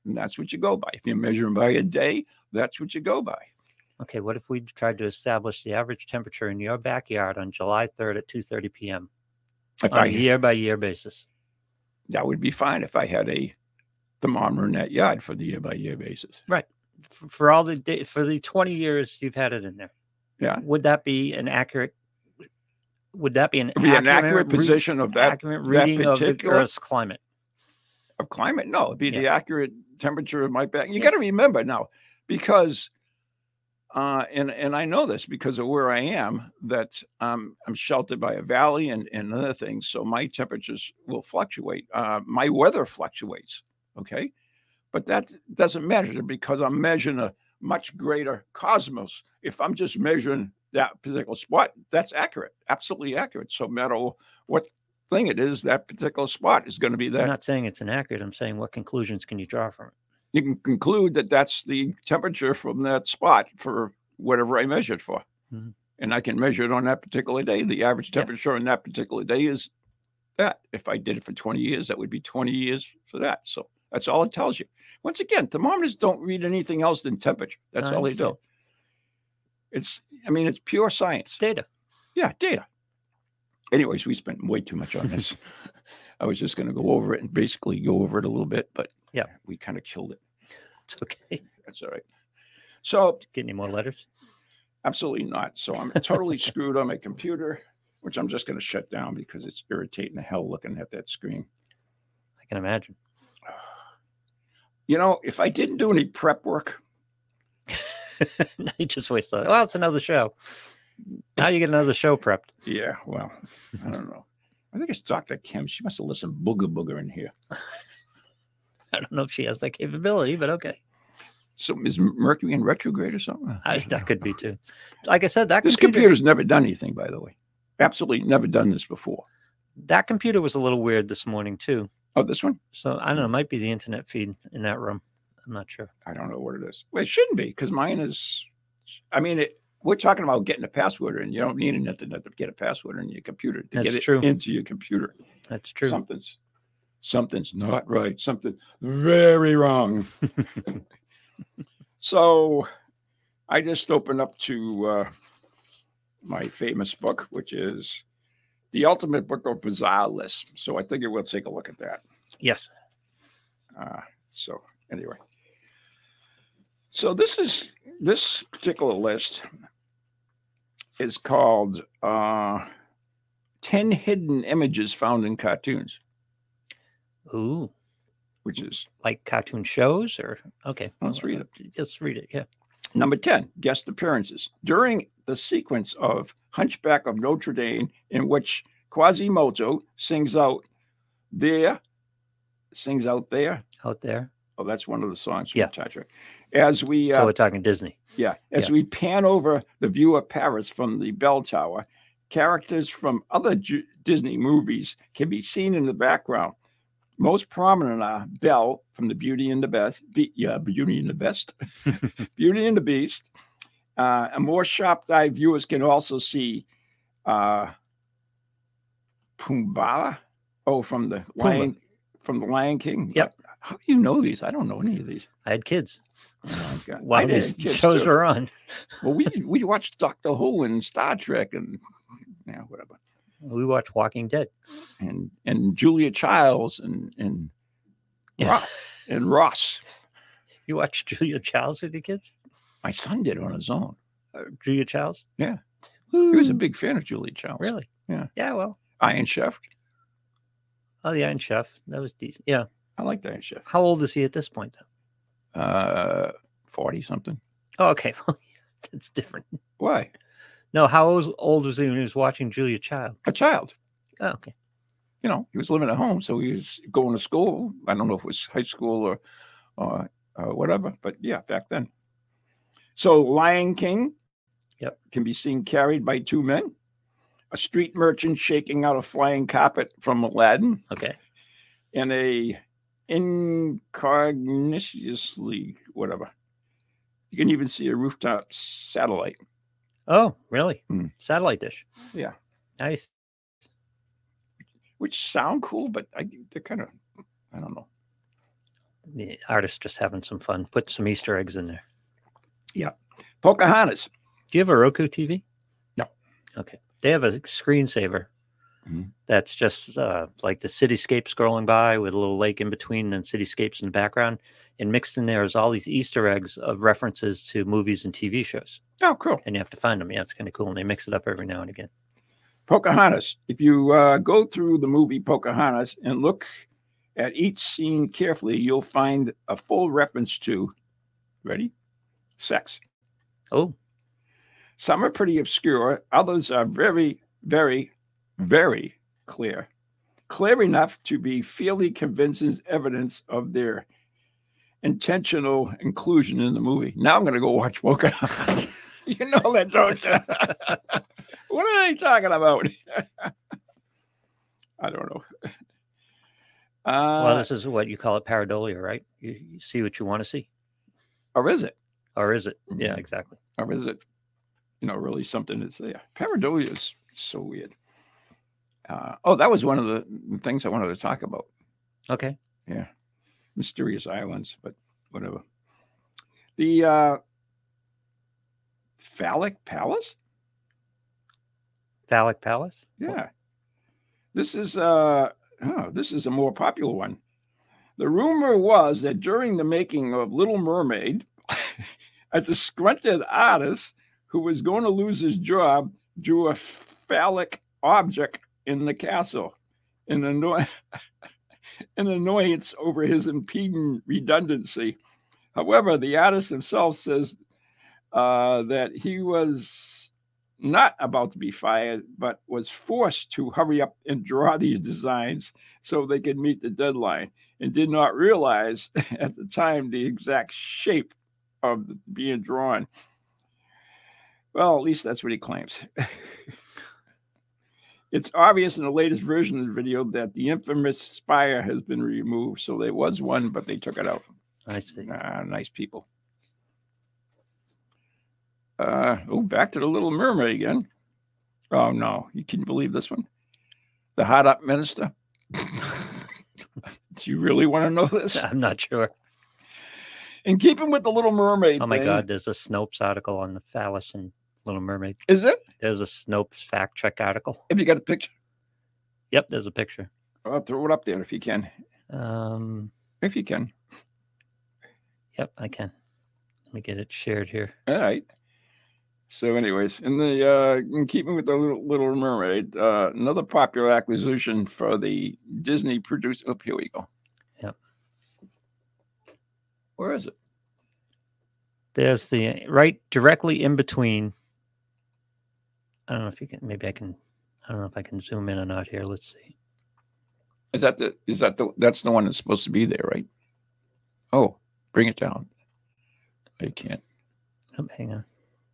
[SPEAKER 2] and that's what you go by. If you're measuring by a day, that's what you go by.
[SPEAKER 3] Okay, what if we tried to establish the average temperature in your backyard on July 3rd at 2:30 p.m.
[SPEAKER 2] If
[SPEAKER 3] on a year-by-year basis?
[SPEAKER 2] That would be fine if I had a thermometer in that yard for the year-by-year basis.
[SPEAKER 3] Right. For all the for the 20 years you've had it in there.
[SPEAKER 2] Yeah.
[SPEAKER 3] Would that be an accurate? Would that be an
[SPEAKER 2] accurate position of that
[SPEAKER 3] accurate reading
[SPEAKER 2] that
[SPEAKER 3] of the Earth's climate?
[SPEAKER 2] Of climate? No, it'd be the accurate temperature of my back. You got to remember now, because and I know this because of where I am, that I'm sheltered by a valley and other things, so my temperatures will fluctuate. My weather fluctuates, okay, but that doesn't matter because I'm measuring a much greater cosmos. If I'm just measuring that particular spot, that's accurate, absolutely accurate. So no matter what thing it is, that particular spot is going to be that.
[SPEAKER 3] I'm not saying it's inaccurate. I'm saying what conclusions can you draw from it?
[SPEAKER 2] You can conclude that that's the temperature from that spot for whatever I measured for.
[SPEAKER 3] Mm-hmm.
[SPEAKER 2] And I can measure it on that particular day. The average temperature on that particular day is that. If I did it for 20 years, that would be 20 years for that. So that's all it tells you. Once again, thermometers don't read anything else than temperature. That's all they do. It's pure science.
[SPEAKER 3] Data.
[SPEAKER 2] Yeah, data. Anyways, we spent way too much on this. I was just going to go over it and basically go over it a little bit, but
[SPEAKER 3] yeah,
[SPEAKER 2] we kind of killed it.
[SPEAKER 3] It's okay.
[SPEAKER 2] That's all right. So,
[SPEAKER 3] get any more letters?
[SPEAKER 2] Absolutely not. So I'm totally screwed on my computer, which I'm just going to shut down because it's irritating the hell looking at that screen.
[SPEAKER 3] I can imagine.
[SPEAKER 2] You know, if I didn't do any prep work,
[SPEAKER 3] you just wasted. Well, it's another show. Now you get another show prepped.
[SPEAKER 2] Yeah, well, I don't know. I think it's Dr. Kim. She must have listened booger in here.
[SPEAKER 3] I don't know if she has that capability, but okay.
[SPEAKER 2] So is Mercury in retrograde or something?
[SPEAKER 3] That could be too. Like I said,
[SPEAKER 2] this computer's never done anything, by the way. Absolutely never done this before.
[SPEAKER 3] That computer was a little weird this morning too.
[SPEAKER 2] Oh, this one?
[SPEAKER 3] So I don't know. It might be the internet feed in that room. I'm not sure.
[SPEAKER 2] I don't know what it is. Well, it shouldn't be because mine is. I mean, we're talking about getting a password, and you don't need an internet to get a password in your computer to get it into your computer.
[SPEAKER 3] That's true.
[SPEAKER 2] Something's not right. Something very wrong. So I just opened up to my famous book, which is The Ultimate Book of Bizarre Lists. So I figure we'll take a look at that.
[SPEAKER 3] Yes.
[SPEAKER 2] So anyway. So this particular list is called 10 Hidden Images Found in Cartoons.
[SPEAKER 3] Ooh.
[SPEAKER 2] Which is
[SPEAKER 3] like cartoon shows or okay.
[SPEAKER 2] Let's read it.
[SPEAKER 3] Let's read it. Yeah.
[SPEAKER 2] Number 10, guest appearances. During the sequence of Hunchback of Notre Dame, in which Quasimodo sings out there.
[SPEAKER 3] Out there.
[SPEAKER 2] Oh, that's one of the songs from Star Trek.
[SPEAKER 3] So we're talking Disney.
[SPEAKER 2] Yeah. As we pan over the view of Paris from the bell tower, characters from other Disney movies can be seen in the background. Most prominent are Belle from the Beauty and the Beast. Beauty and the Beast. Beauty and the Beast. And more sharp-eyed viewers can also see Pumbaa. Oh, from the Lion King.
[SPEAKER 3] Yep.
[SPEAKER 2] How do you know these? I don't know any of these.
[SPEAKER 3] I had kids.
[SPEAKER 2] Oh my God.
[SPEAKER 3] While these shows were on.
[SPEAKER 2] Well, we watched Doctor Who and Star Trek and whatever.
[SPEAKER 3] We watched Walking Dead
[SPEAKER 2] and Julia Childs and Ross.
[SPEAKER 3] You watched Julia Childs with your kids?
[SPEAKER 2] My son did on his own.
[SPEAKER 3] Julia Childs?
[SPEAKER 2] Yeah. Woo. He was a big fan of Julia Childs.
[SPEAKER 3] Really?
[SPEAKER 2] Yeah.
[SPEAKER 3] Yeah, well.
[SPEAKER 2] Iron Chef.
[SPEAKER 3] Oh, the Iron Chef. That was decent. Yeah.
[SPEAKER 2] I like the Iron Chef.
[SPEAKER 3] How old is he at this point,
[SPEAKER 2] though? 40-something.
[SPEAKER 3] Oh, okay. That's different.
[SPEAKER 2] Why?
[SPEAKER 3] No, how old was he when he was watching Julia Child?
[SPEAKER 2] A child.
[SPEAKER 3] Oh, okay.
[SPEAKER 2] You know, he was living at home, so he was going to school. I don't know if it was high school or whatever, but yeah, back then. So Lion King can be seen carried by two men. A street merchant shaking out a flying carpet from Aladdin.
[SPEAKER 3] Okay.
[SPEAKER 2] And a incognitously, whatever. You can even see a rooftop satellite.
[SPEAKER 3] Oh, really?
[SPEAKER 2] Mm.
[SPEAKER 3] Satellite dish.
[SPEAKER 2] Yeah.
[SPEAKER 3] Nice.
[SPEAKER 2] Which sound cool, but they're kind of, I don't know.
[SPEAKER 3] the artist just having some fun. Put some Easter eggs in there.
[SPEAKER 2] Pocahontas.
[SPEAKER 3] Do you have a Roku TV?
[SPEAKER 2] No.
[SPEAKER 3] Okay. They have a screensaver
[SPEAKER 2] Mhm.
[SPEAKER 3] that's just like the cityscape scrolling by with a little lake in between and cityscapes in the background. And mixed in there is all these Easter eggs of references to movies and TV shows.
[SPEAKER 2] Oh, cool.
[SPEAKER 3] And you have to find them. Yeah, it's kind of cool. And they mix it up every now and again.
[SPEAKER 2] Pocahontas. If you go through the movie Pocahontas and look at each scene carefully, you'll find a full reference to, ready? Sex.
[SPEAKER 3] Oh,
[SPEAKER 2] Some are pretty obscure. Others are very, very, very clear. Clear enough to be fairly convincing evidence of their intentional inclusion in the movie. Now I'm going to go watch Pocahontas. You know that, don't you? What are they talking about? I don't know.
[SPEAKER 3] well, this is what you call it pareidolia, right? You see what you want to see.
[SPEAKER 2] Or is it?
[SPEAKER 3] Or is it? Yeah,
[SPEAKER 2] Mhm.
[SPEAKER 3] exactly.
[SPEAKER 2] Or is it, really something that's there? Pareidolia is so weird. That was one of the things I wanted to talk about.
[SPEAKER 3] Okay.
[SPEAKER 2] Yeah. Mysterious Islands, but whatever. The Phallic Palace?
[SPEAKER 3] Phallic Palace?
[SPEAKER 2] Yeah. This is a more popular one. The rumor was that during the making of Little Mermaid, a disgruntled artist who was going to lose his job drew a phallic object in the castle in annoyance over his impeding redundancy. However, the artist himself says that he was not about to be fired, but was forced to hurry up and draw these designs so they could meet the deadline, and did not realize at the time the exact shape of being drawn. Well, at least that's what he claims. It's obvious in the latest version of the video that the infamous spire has been removed. So there was one, but they took it out.
[SPEAKER 3] I see.
[SPEAKER 2] Nice people. Back to the Little Mermaid again. Oh, no. You can believe this one? The Hot Up Minister. Do you really want to know this?
[SPEAKER 3] I'm not sure.
[SPEAKER 2] In keeping with the Little Mermaid
[SPEAKER 3] Oh, my
[SPEAKER 2] thing-
[SPEAKER 3] God. There's a Snopes article on the phallus and Little Mermaid.
[SPEAKER 2] Is it?
[SPEAKER 3] There's a Snopes fact check article.
[SPEAKER 2] Have you got a picture?
[SPEAKER 3] Yep, there's a picture.
[SPEAKER 2] I'll throw it up there if you can.
[SPEAKER 3] If
[SPEAKER 2] you can.
[SPEAKER 3] Yep, I can. Let me get it shared here.
[SPEAKER 2] All right. So, anyways, in keeping with the Little Mermaid, another popular acquisition for the Disney produced. Oh, here we go.
[SPEAKER 3] Yep.
[SPEAKER 2] Where is it?
[SPEAKER 3] There's the right directly in between. I don't know if you can. Maybe I can. I don't know if I can zoom in or not here. Let's see.
[SPEAKER 2] That's the one that's supposed to be there, right? Oh, bring it down. I can't.
[SPEAKER 3] Oh, hang on.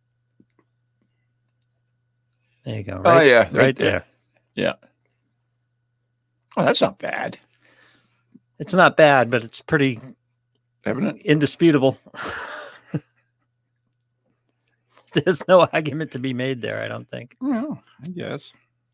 [SPEAKER 3] There you go.
[SPEAKER 2] Oh, yeah,
[SPEAKER 3] right there.
[SPEAKER 2] Yeah. Oh, that's not bad.
[SPEAKER 3] It's not bad, but it's pretty
[SPEAKER 2] Evident.
[SPEAKER 3] indisputable. There's no argument to be made there, I don't think.
[SPEAKER 2] Well, I guess.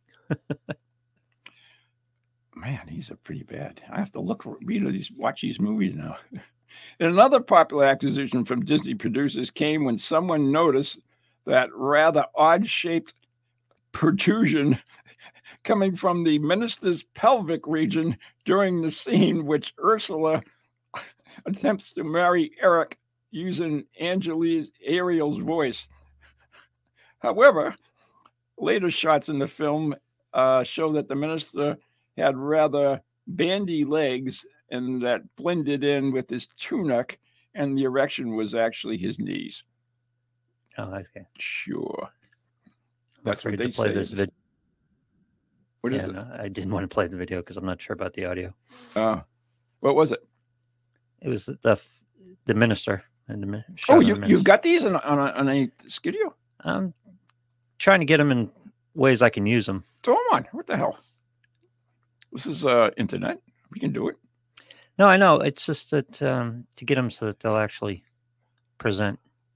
[SPEAKER 2] Man, these are pretty bad. I have to watch these movies now. And another popular acquisition from Disney producers came when someone noticed that rather odd-shaped protrusion coming from the minister's pelvic region during the scene which Ursula attempts to marry Eric using Ariel's voice. However, later shots in the film show that the minister had rather bandy legs and that blended in with his tunic, and the erection was actually his knees.
[SPEAKER 3] Oh, okay.
[SPEAKER 2] Sure.
[SPEAKER 3] That's what they play
[SPEAKER 2] say
[SPEAKER 3] this
[SPEAKER 2] it is.
[SPEAKER 3] video.
[SPEAKER 2] What is
[SPEAKER 3] Yeah,
[SPEAKER 2] it?
[SPEAKER 3] no, I didn't want to play the video because I'm not sure about the audio.
[SPEAKER 2] What was it?
[SPEAKER 3] It was the minister and the
[SPEAKER 2] Oh, you've got these on a studio?
[SPEAKER 3] I'm trying to get them in ways I can use them.
[SPEAKER 2] Throw them on. What the hell? This is internet. We can do it.
[SPEAKER 3] No, I know. It's just that to get them so that they'll actually present.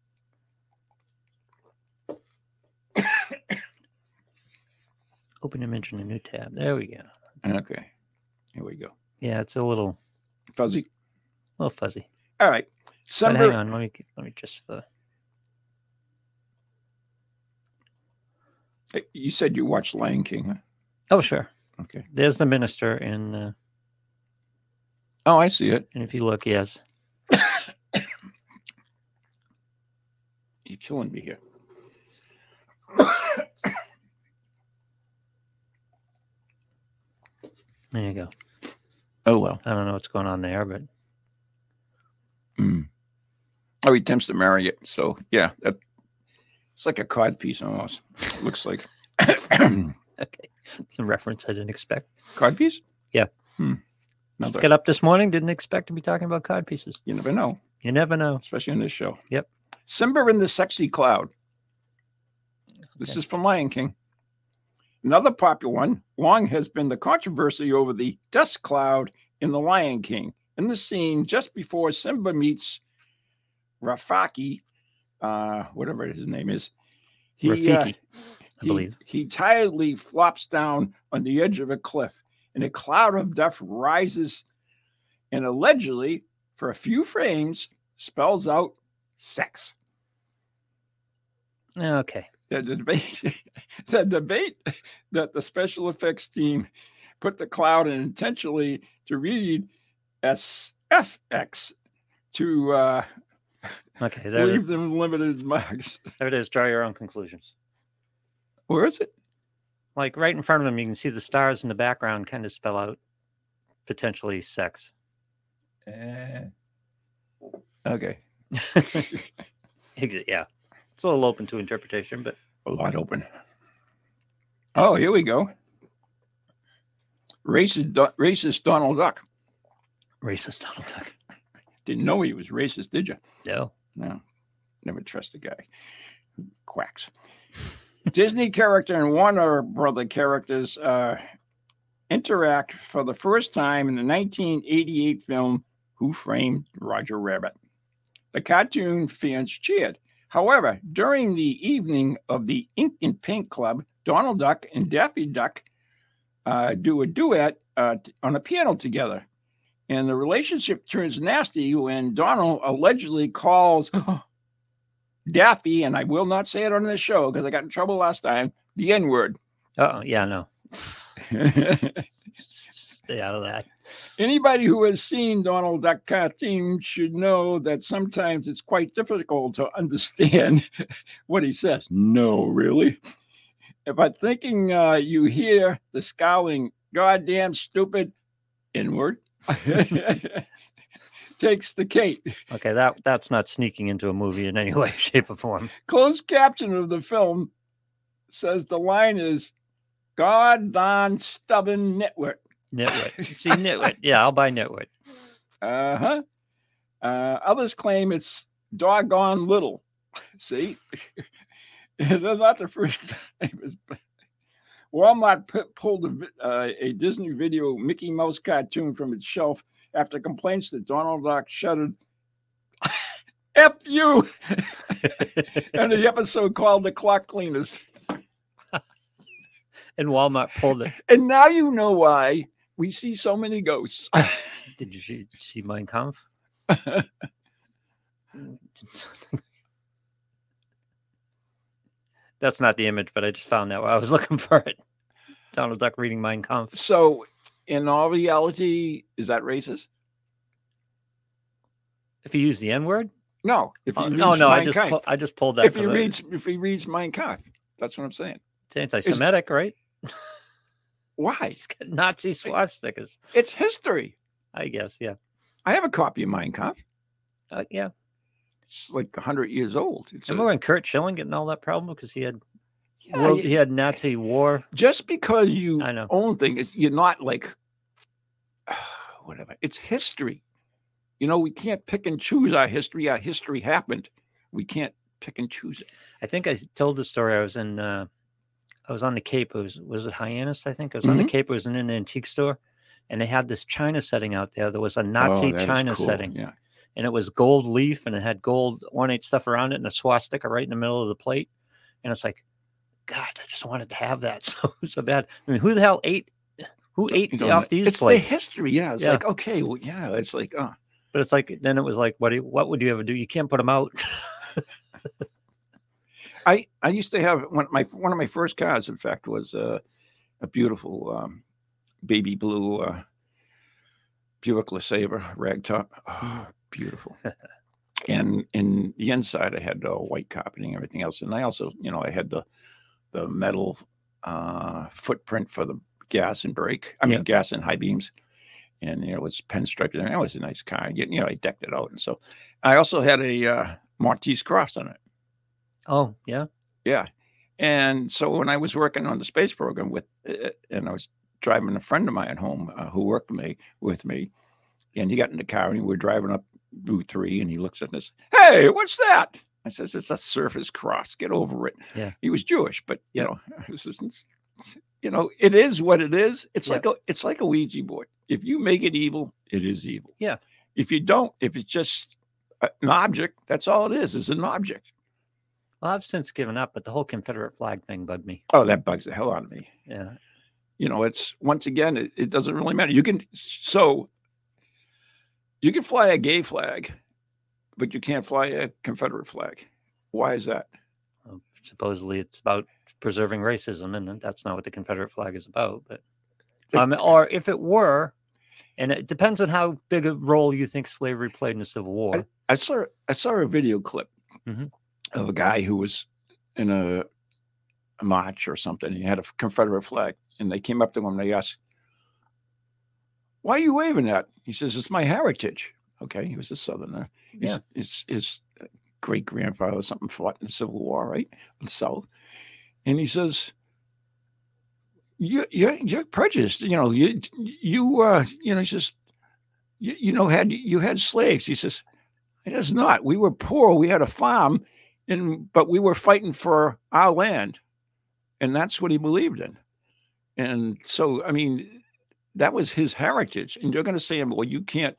[SPEAKER 3] Open image in a new tab. There we go.
[SPEAKER 2] Okay. Here we go.
[SPEAKER 3] Yeah, it's a little
[SPEAKER 2] Fuzzy.
[SPEAKER 3] A little fuzzy.
[SPEAKER 2] All right.
[SPEAKER 3] But hang on, let me just.
[SPEAKER 2] You said you watched Lion King, huh?
[SPEAKER 3] Oh, sure.
[SPEAKER 2] Okay.
[SPEAKER 3] There's the minister in.
[SPEAKER 2] Oh, I see it.
[SPEAKER 3] And if you look, yes.
[SPEAKER 2] You're killing me here.
[SPEAKER 3] There you go.
[SPEAKER 2] Oh, well.
[SPEAKER 3] I don't know what's going on there, but.
[SPEAKER 2] Oh, he attempts to marry it. So, yeah, it's like a cod piece almost. Looks like.
[SPEAKER 3] Okay. It's a reference I didn't expect.
[SPEAKER 2] Cod piece?
[SPEAKER 3] Yeah. Just got up this morning, didn't expect to be talking about cod pieces.
[SPEAKER 2] You never know.
[SPEAKER 3] You never know.
[SPEAKER 2] Especially in this show.
[SPEAKER 3] Yep.
[SPEAKER 2] Simba and the Sexy Cloud. This is from Lion King. Another popular one long has been the controversy over the dust cloud in the Lion King. In the scene just before Simba meets Rafiki, whatever his name is,
[SPEAKER 3] Rafiki, I believe.
[SPEAKER 2] He tiredly flops down on the edge of a cliff, and a cloud of dust rises and allegedly, for a few frames, spells out sex.
[SPEAKER 3] Okay.
[SPEAKER 2] The debate that the special effects team put the cloud in intentionally to read SFX to
[SPEAKER 3] okay, there
[SPEAKER 2] leave them limited marks.
[SPEAKER 3] There it is. Draw your own conclusions.
[SPEAKER 2] Where is it?
[SPEAKER 3] Like right in front of him, you can see the stars in the background kind of spell out potentially sex.
[SPEAKER 2] Okay.
[SPEAKER 3] Yeah. It's a little open to interpretation, but
[SPEAKER 2] a lot open. Oh, here we go. Racist Donald Duck.
[SPEAKER 3] Racist Donald Duck.
[SPEAKER 2] Didn't know he was racist, did you?
[SPEAKER 3] No.
[SPEAKER 2] No. Never trust a guy who quacks. Disney character and Warner Brother characters interact for the first time in the 1988 film Who Framed Roger Rabbit. The cartoon fans cheered. However, during the evening of the Ink and Paint Club, Donald Duck and Daffy Duck do a duet on a piano together. And the relationship turns nasty when Donald allegedly calls Daffy, and I will not say it on this show because I got in trouble last time, the N-word.
[SPEAKER 3] Oh, yeah, no. Stay out of that.
[SPEAKER 2] Anybody who has seen Donald Duck cartoon should know that sometimes it's quite difficult to understand what he says. No, really. But thinking you hear the scowling, goddamn stupid N-word takes the cake.
[SPEAKER 3] Okay, that's not sneaking into a movie in any way, shape, or form.
[SPEAKER 2] Closed caption of the film says the line is, God darn stubborn nitwit.
[SPEAKER 3] Nitwit. See, nitwit. Yeah, I'll buy nitwit.
[SPEAKER 2] Uh-huh. Others claim it's doggone little. See? It's not the first time. Walmart pulled a Disney Video Mickey Mouse cartoon from its shelf after complaints that Donald Duck shuddered, F you, and the episode called The Clock Cleaners.
[SPEAKER 3] And Walmart pulled it.
[SPEAKER 2] And now you know why we see so many ghosts.
[SPEAKER 3] Did you see Mein Kampf? That's not the image, but I just found that while I was looking for it. Donald Duck reading Mein Kampf.
[SPEAKER 2] So, in all reality, is that racist?
[SPEAKER 3] If he used the N-word?
[SPEAKER 2] No. If he reads
[SPEAKER 3] I just pulled that.
[SPEAKER 2] If he reads Mein Kampf, that's what I'm saying.
[SPEAKER 3] It's anti-Semitic, right?
[SPEAKER 2] Why?
[SPEAKER 3] He's got Nazi swastikas.
[SPEAKER 2] It's history.
[SPEAKER 3] I guess, yeah.
[SPEAKER 2] I have a copy of Mein Kampf.
[SPEAKER 3] Yeah.
[SPEAKER 2] It's like 100 years old.
[SPEAKER 3] Remember when Kurt Schilling getting all that problem because he had Nazi war?
[SPEAKER 2] Just because you own things, you're not like whatever. It's history. You know, we can't pick and choose our history. Our history happened. We can't pick and choose it.
[SPEAKER 3] I think I told the story. I was on the Cape. Was it Hyannis? I think I was on the Cape. It was in an antique store, and they had this china setting out there. There was a Nazi china setting.
[SPEAKER 2] Yeah.
[SPEAKER 3] And it was gold leaf, and it had gold ornate stuff around it, and a swastika right in the middle of the plate. And it's like, God, I just wanted to have that so bad. I mean, who the hell ate? Who ate off these plates?
[SPEAKER 2] It's the history, yeah. It's like, okay, well, yeah. It's like,
[SPEAKER 3] But it's like, then it was like, what would you ever do? You can't put them out.
[SPEAKER 2] I used to have one of my first cars, in fact, was a beautiful baby blue Buick LeSabre ragtop. Oh, beautiful. And in the inside, I had white carpeting and everything else. And I also, I had the metal footprint for the gas and brake. I mean, gas and high beams. And, it was pinstriped. And it was a nice car. I decked it out. And so I also had a Maltese Cross on it.
[SPEAKER 3] Oh, yeah.
[SPEAKER 2] Yeah. And so when I was working on the space program and I was driving a friend of mine home who worked with me, and he got in the car and we were driving up Route 3 and he looks at this, hey, what's that? I says, it's a Surface Cross. Get over it.
[SPEAKER 3] Yeah.
[SPEAKER 2] He was Jewish, but it is what it is. It's like a Ouija board. If you make it evil, it is evil.
[SPEAKER 3] Yeah.
[SPEAKER 2] If you don't, if it's just an object, that's all it is an object.
[SPEAKER 3] Well, I've since given up, but the whole Confederate flag thing bugged me.
[SPEAKER 2] Oh, that bugs the hell out of me.
[SPEAKER 3] Yeah.
[SPEAKER 2] It's once again, it doesn't really matter. You can fly a gay flag, but you can't fly a Confederate flag. Why is that?
[SPEAKER 3] Well, supposedly it's about preserving racism, and that's not what the Confederate flag is about. But or if it were, and it depends on how big a role you think slavery played in the Civil War.
[SPEAKER 2] I saw a video clip of a guy who was in a march or something. He had a Confederate flag, and they came up to him and they asked, "Why are you waving that?" He says, "It's my heritage." Okay, he was a Southerner.
[SPEAKER 3] Yeah.
[SPEAKER 2] His great grandfather or something fought in the Civil War, right, in the South. And he says, "You're prejudiced. He says, you had slaves." He says, "It is not. We were poor. We had a farm, but we were fighting for our land," and that's what he believed in. And so, I mean, that was his heritage. And you're going to say, well, you can't.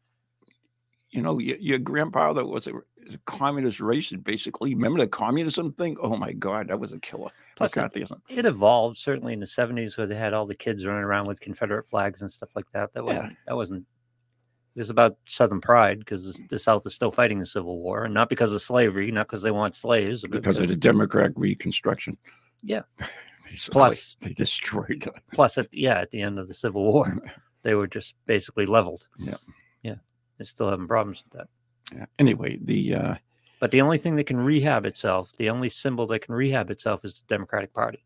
[SPEAKER 2] Your grandfather was a communist racist, basically. Remember the communism thing? Oh my God, that was a killer.
[SPEAKER 3] Plus, it evolved certainly in the 70s, where they had all the kids running around with Confederate flags and stuff like that. That wasn't. It was about Southern pride, because the South is still fighting the Civil War, and not because of slavery, not because they want slaves, but
[SPEAKER 2] because of the Democratic Reconstruction.
[SPEAKER 3] Yeah.
[SPEAKER 2] Basically,
[SPEAKER 3] plus,
[SPEAKER 2] they destroyed them.
[SPEAKER 3] Plus, at the end of the Civil War, they were just basically leveled.
[SPEAKER 2] Yeah.
[SPEAKER 3] Yeah. They're still having problems with that.
[SPEAKER 2] Yeah. Anyway,
[SPEAKER 3] but the only thing that can rehab itself, the only symbol that can rehab itself, is the Democratic Party.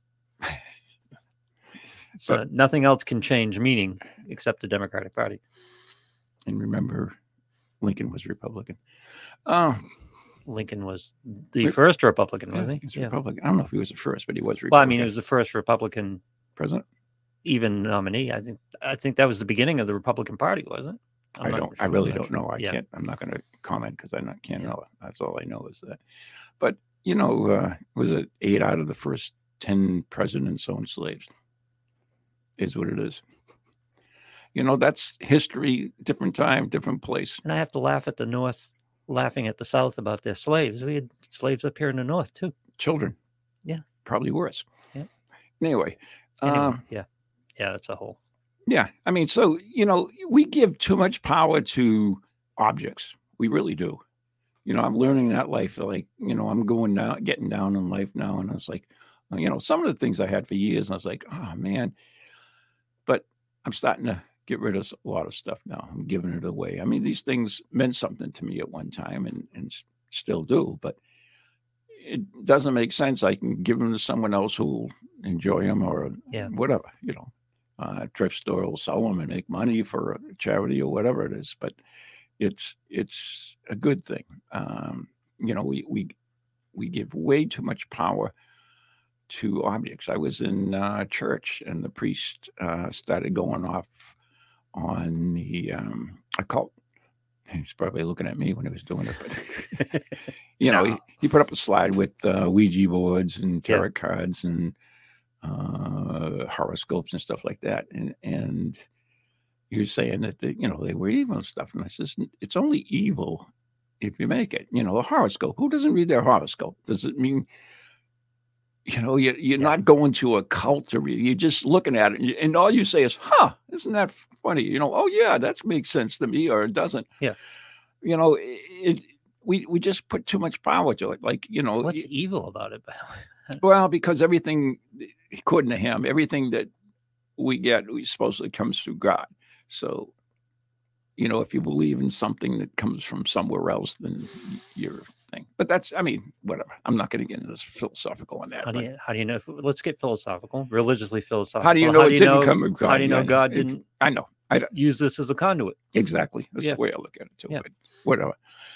[SPEAKER 3] So nothing else can change meaning except the Democratic Party.
[SPEAKER 2] And remember, Lincoln was Republican.
[SPEAKER 3] Lincoln was the first Republican, wasn't he?
[SPEAKER 2] He was Republican. I don't know if he was the first, but he was Republican.
[SPEAKER 3] Well, I mean, he was the first Republican
[SPEAKER 2] president,
[SPEAKER 3] even nominee. I think that was the beginning of the Republican Party, wasn't it?
[SPEAKER 2] I really don't know. I'm not going to comment because I can't know. That's all I know is that. But was it 8 out of the first 10 presidents owned slaves? Is what it is. That's history, different time, different place.
[SPEAKER 3] And I have to laugh at the North, laughing at the South about their slaves. We had slaves up here in the North too.
[SPEAKER 2] Children.
[SPEAKER 3] Yeah.
[SPEAKER 2] Probably worse.
[SPEAKER 3] Yeah.
[SPEAKER 2] Anyway.
[SPEAKER 3] Yeah. That's a whole.
[SPEAKER 2] Yeah. I mean, so, we give too much power to objects. We really do. I'm learning that life. Like, I'm getting down in life now. And I was like, some of the things I had for years, and I was like, oh man, but I'm starting to get rid of a lot of stuff now. I'm giving it away. I mean, these things meant something to me at one time and still do, but it doesn't make sense. I can give them to someone else who will enjoy them or whatever, thrift store will sell them and make money for a charity or whatever it is. But it's a good thing. We give way too much power to objects. I was in church and the priest started going off on the occult. He's probably looking at me when he was doing it, but he put up a slide with Ouija boards and tarot cards and horoscopes and stuff like that, and he was saying that they were evil and stuff. And I says, it's only evil if you make it. A horoscope. Who doesn't read their horoscope? Does it mean you're not going to a cult or you're just looking at it and all you say is, isn't that funny. Oh yeah, that makes sense to me, or it doesn't.
[SPEAKER 3] Yeah.
[SPEAKER 2] We just put too much power to it. Like,
[SPEAKER 3] What's evil about it, by the way?
[SPEAKER 2] well, because everything, according to him, everything that we get, we supposedly comes through God. So, if you believe in something that comes from somewhere else, then you're thing. But that's, whatever. I'm not going to get into this philosophical on that.
[SPEAKER 3] How do you know? Let's get philosophical, religiously philosophical.
[SPEAKER 2] How do you know it didn't come from God?
[SPEAKER 3] How do you know God didn't?
[SPEAKER 2] I know.
[SPEAKER 3] Use this as a conduit.
[SPEAKER 2] Exactly. That's the way I look at it too. Yeah. But whatever.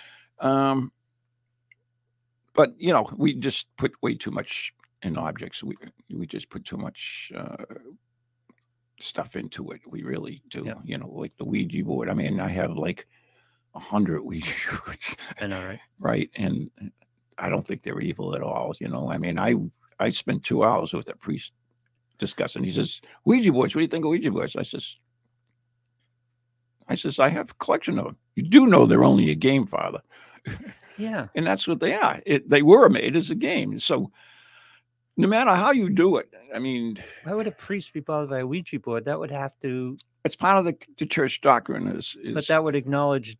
[SPEAKER 2] But we just put way too much in objects. We just put too much stuff into it. We really do. Yeah. Like the Ouija board. I have like 100 Ouija boards.
[SPEAKER 3] I know, right?
[SPEAKER 2] Right. And I don't think they're evil at all. I spent 2 hours with a priest discussing. He says, Ouija boards, what do you think of Ouija boards? I says, I have a collection of them. You do know they're only a game, Father.
[SPEAKER 3] Yeah.
[SPEAKER 2] And that's what they are. They were made as a game. So no matter how you do it,
[SPEAKER 3] why would a priest be bothered by a Ouija board? That would have to.
[SPEAKER 2] It's part of the church doctrine.
[SPEAKER 3] But that would acknowledge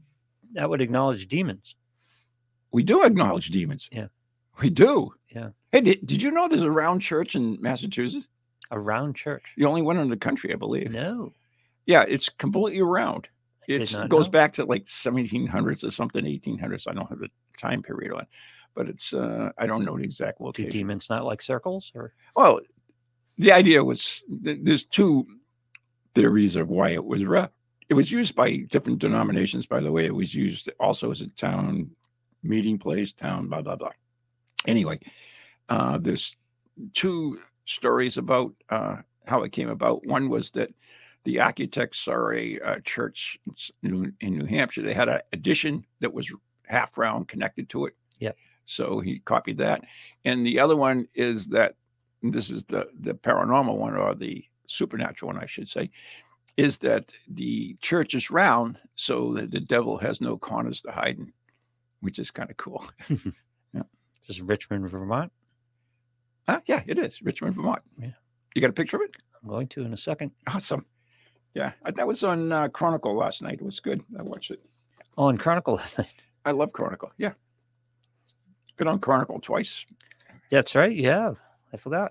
[SPEAKER 3] demons.
[SPEAKER 2] We do acknowledge demons.
[SPEAKER 3] Yeah.
[SPEAKER 2] We do.
[SPEAKER 3] Yeah.
[SPEAKER 2] Hey, did you know there's a round church in Massachusetts?
[SPEAKER 3] A round church?
[SPEAKER 2] The only one in the country, I believe.
[SPEAKER 3] No.
[SPEAKER 2] Yeah, it's completely round. It goes
[SPEAKER 3] know.
[SPEAKER 2] back to like 1700s or something, 1800s. I don't have the time period on, but it's I don't know the exact location.
[SPEAKER 3] Do demons not like circles? Or
[SPEAKER 2] well, the idea was there's two theories of why it was round. It was used by different denominations. By the way, it was used also as a town meeting place, town blah blah blah. Anyway, there's two stories about how it came about. One was that the architects saw a church in New Hampshire. They had an addition that was half round connected to it.
[SPEAKER 3] Yeah.
[SPEAKER 2] So he copied that. And the other one is that, this is the paranormal one, or the supernatural one, I should say, is that the church is round so that the devil has no corners to hide in, which is kind of cool.
[SPEAKER 3] Yeah. This is Richmond, Vermont?
[SPEAKER 2] Yeah, it is. Richmond, Vermont.
[SPEAKER 3] Yeah.
[SPEAKER 2] You got a picture of it?
[SPEAKER 3] I'm going to in a second.
[SPEAKER 2] Awesome. Yeah, that was on Chronicle last night. It was good. I watched it.
[SPEAKER 3] Oh, on Chronicle last night.
[SPEAKER 2] I love Chronicle. Yeah. Been on Chronicle twice.
[SPEAKER 3] That's right. Yeah. I forgot.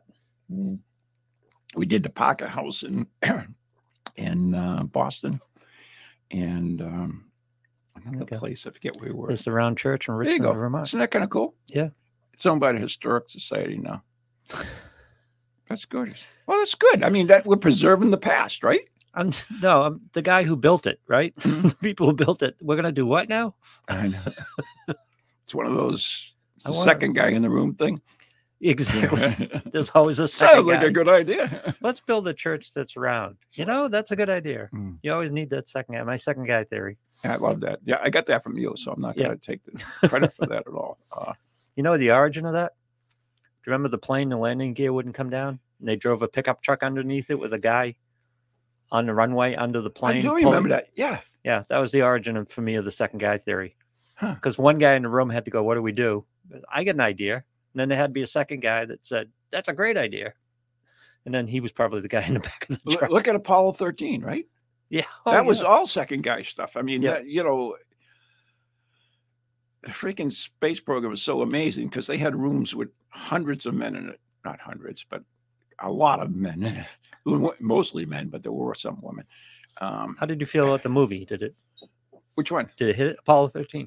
[SPEAKER 2] We did the Parker House in Boston. And another place, I forget where we were.
[SPEAKER 3] It's the Round Church in Richmond, Vermont.
[SPEAKER 2] Isn't that kind of cool?
[SPEAKER 3] Yeah.
[SPEAKER 2] It's owned by the Historic Society now. That's good. Well, that's good. That we're preserving the past, right?
[SPEAKER 3] I'm the guy who built it, right? The people who built it. We're going to do what now?
[SPEAKER 2] I know. It's one of those second guy in the room thing.
[SPEAKER 3] Exactly. There's always a second
[SPEAKER 2] Sounds like
[SPEAKER 3] guy.
[SPEAKER 2] a good idea.
[SPEAKER 3] Let's build a church that's round. That's a good idea. You always need that second guy. My second guy theory.
[SPEAKER 2] I love that. Yeah, I got that from you, so I'm not going to take the credit for that at all.
[SPEAKER 3] The origin of that? Do you remember the plane, the landing gear wouldn't come down? And they drove a pickup truck underneath it with a guy on the runway under the plane.
[SPEAKER 2] I do remember that. Yeah.
[SPEAKER 3] Yeah, that was the origin for me of the second guy theory. Because one guy in the room had to go, what do we do? I get an idea. And then there had to be a second guy that said, that's a great idea. And then he was probably the guy in the back of the truck.
[SPEAKER 2] Look at Apollo 13, right?
[SPEAKER 3] Yeah.
[SPEAKER 2] That was all second guy stuff. The freaking space program was so amazing because they had rooms with hundreds of men in it. Not hundreds, but a lot of men in it. Mostly men, but there were some women.
[SPEAKER 3] How did you feel about the movie?
[SPEAKER 2] Which one?
[SPEAKER 3] Did it hit Apollo 13?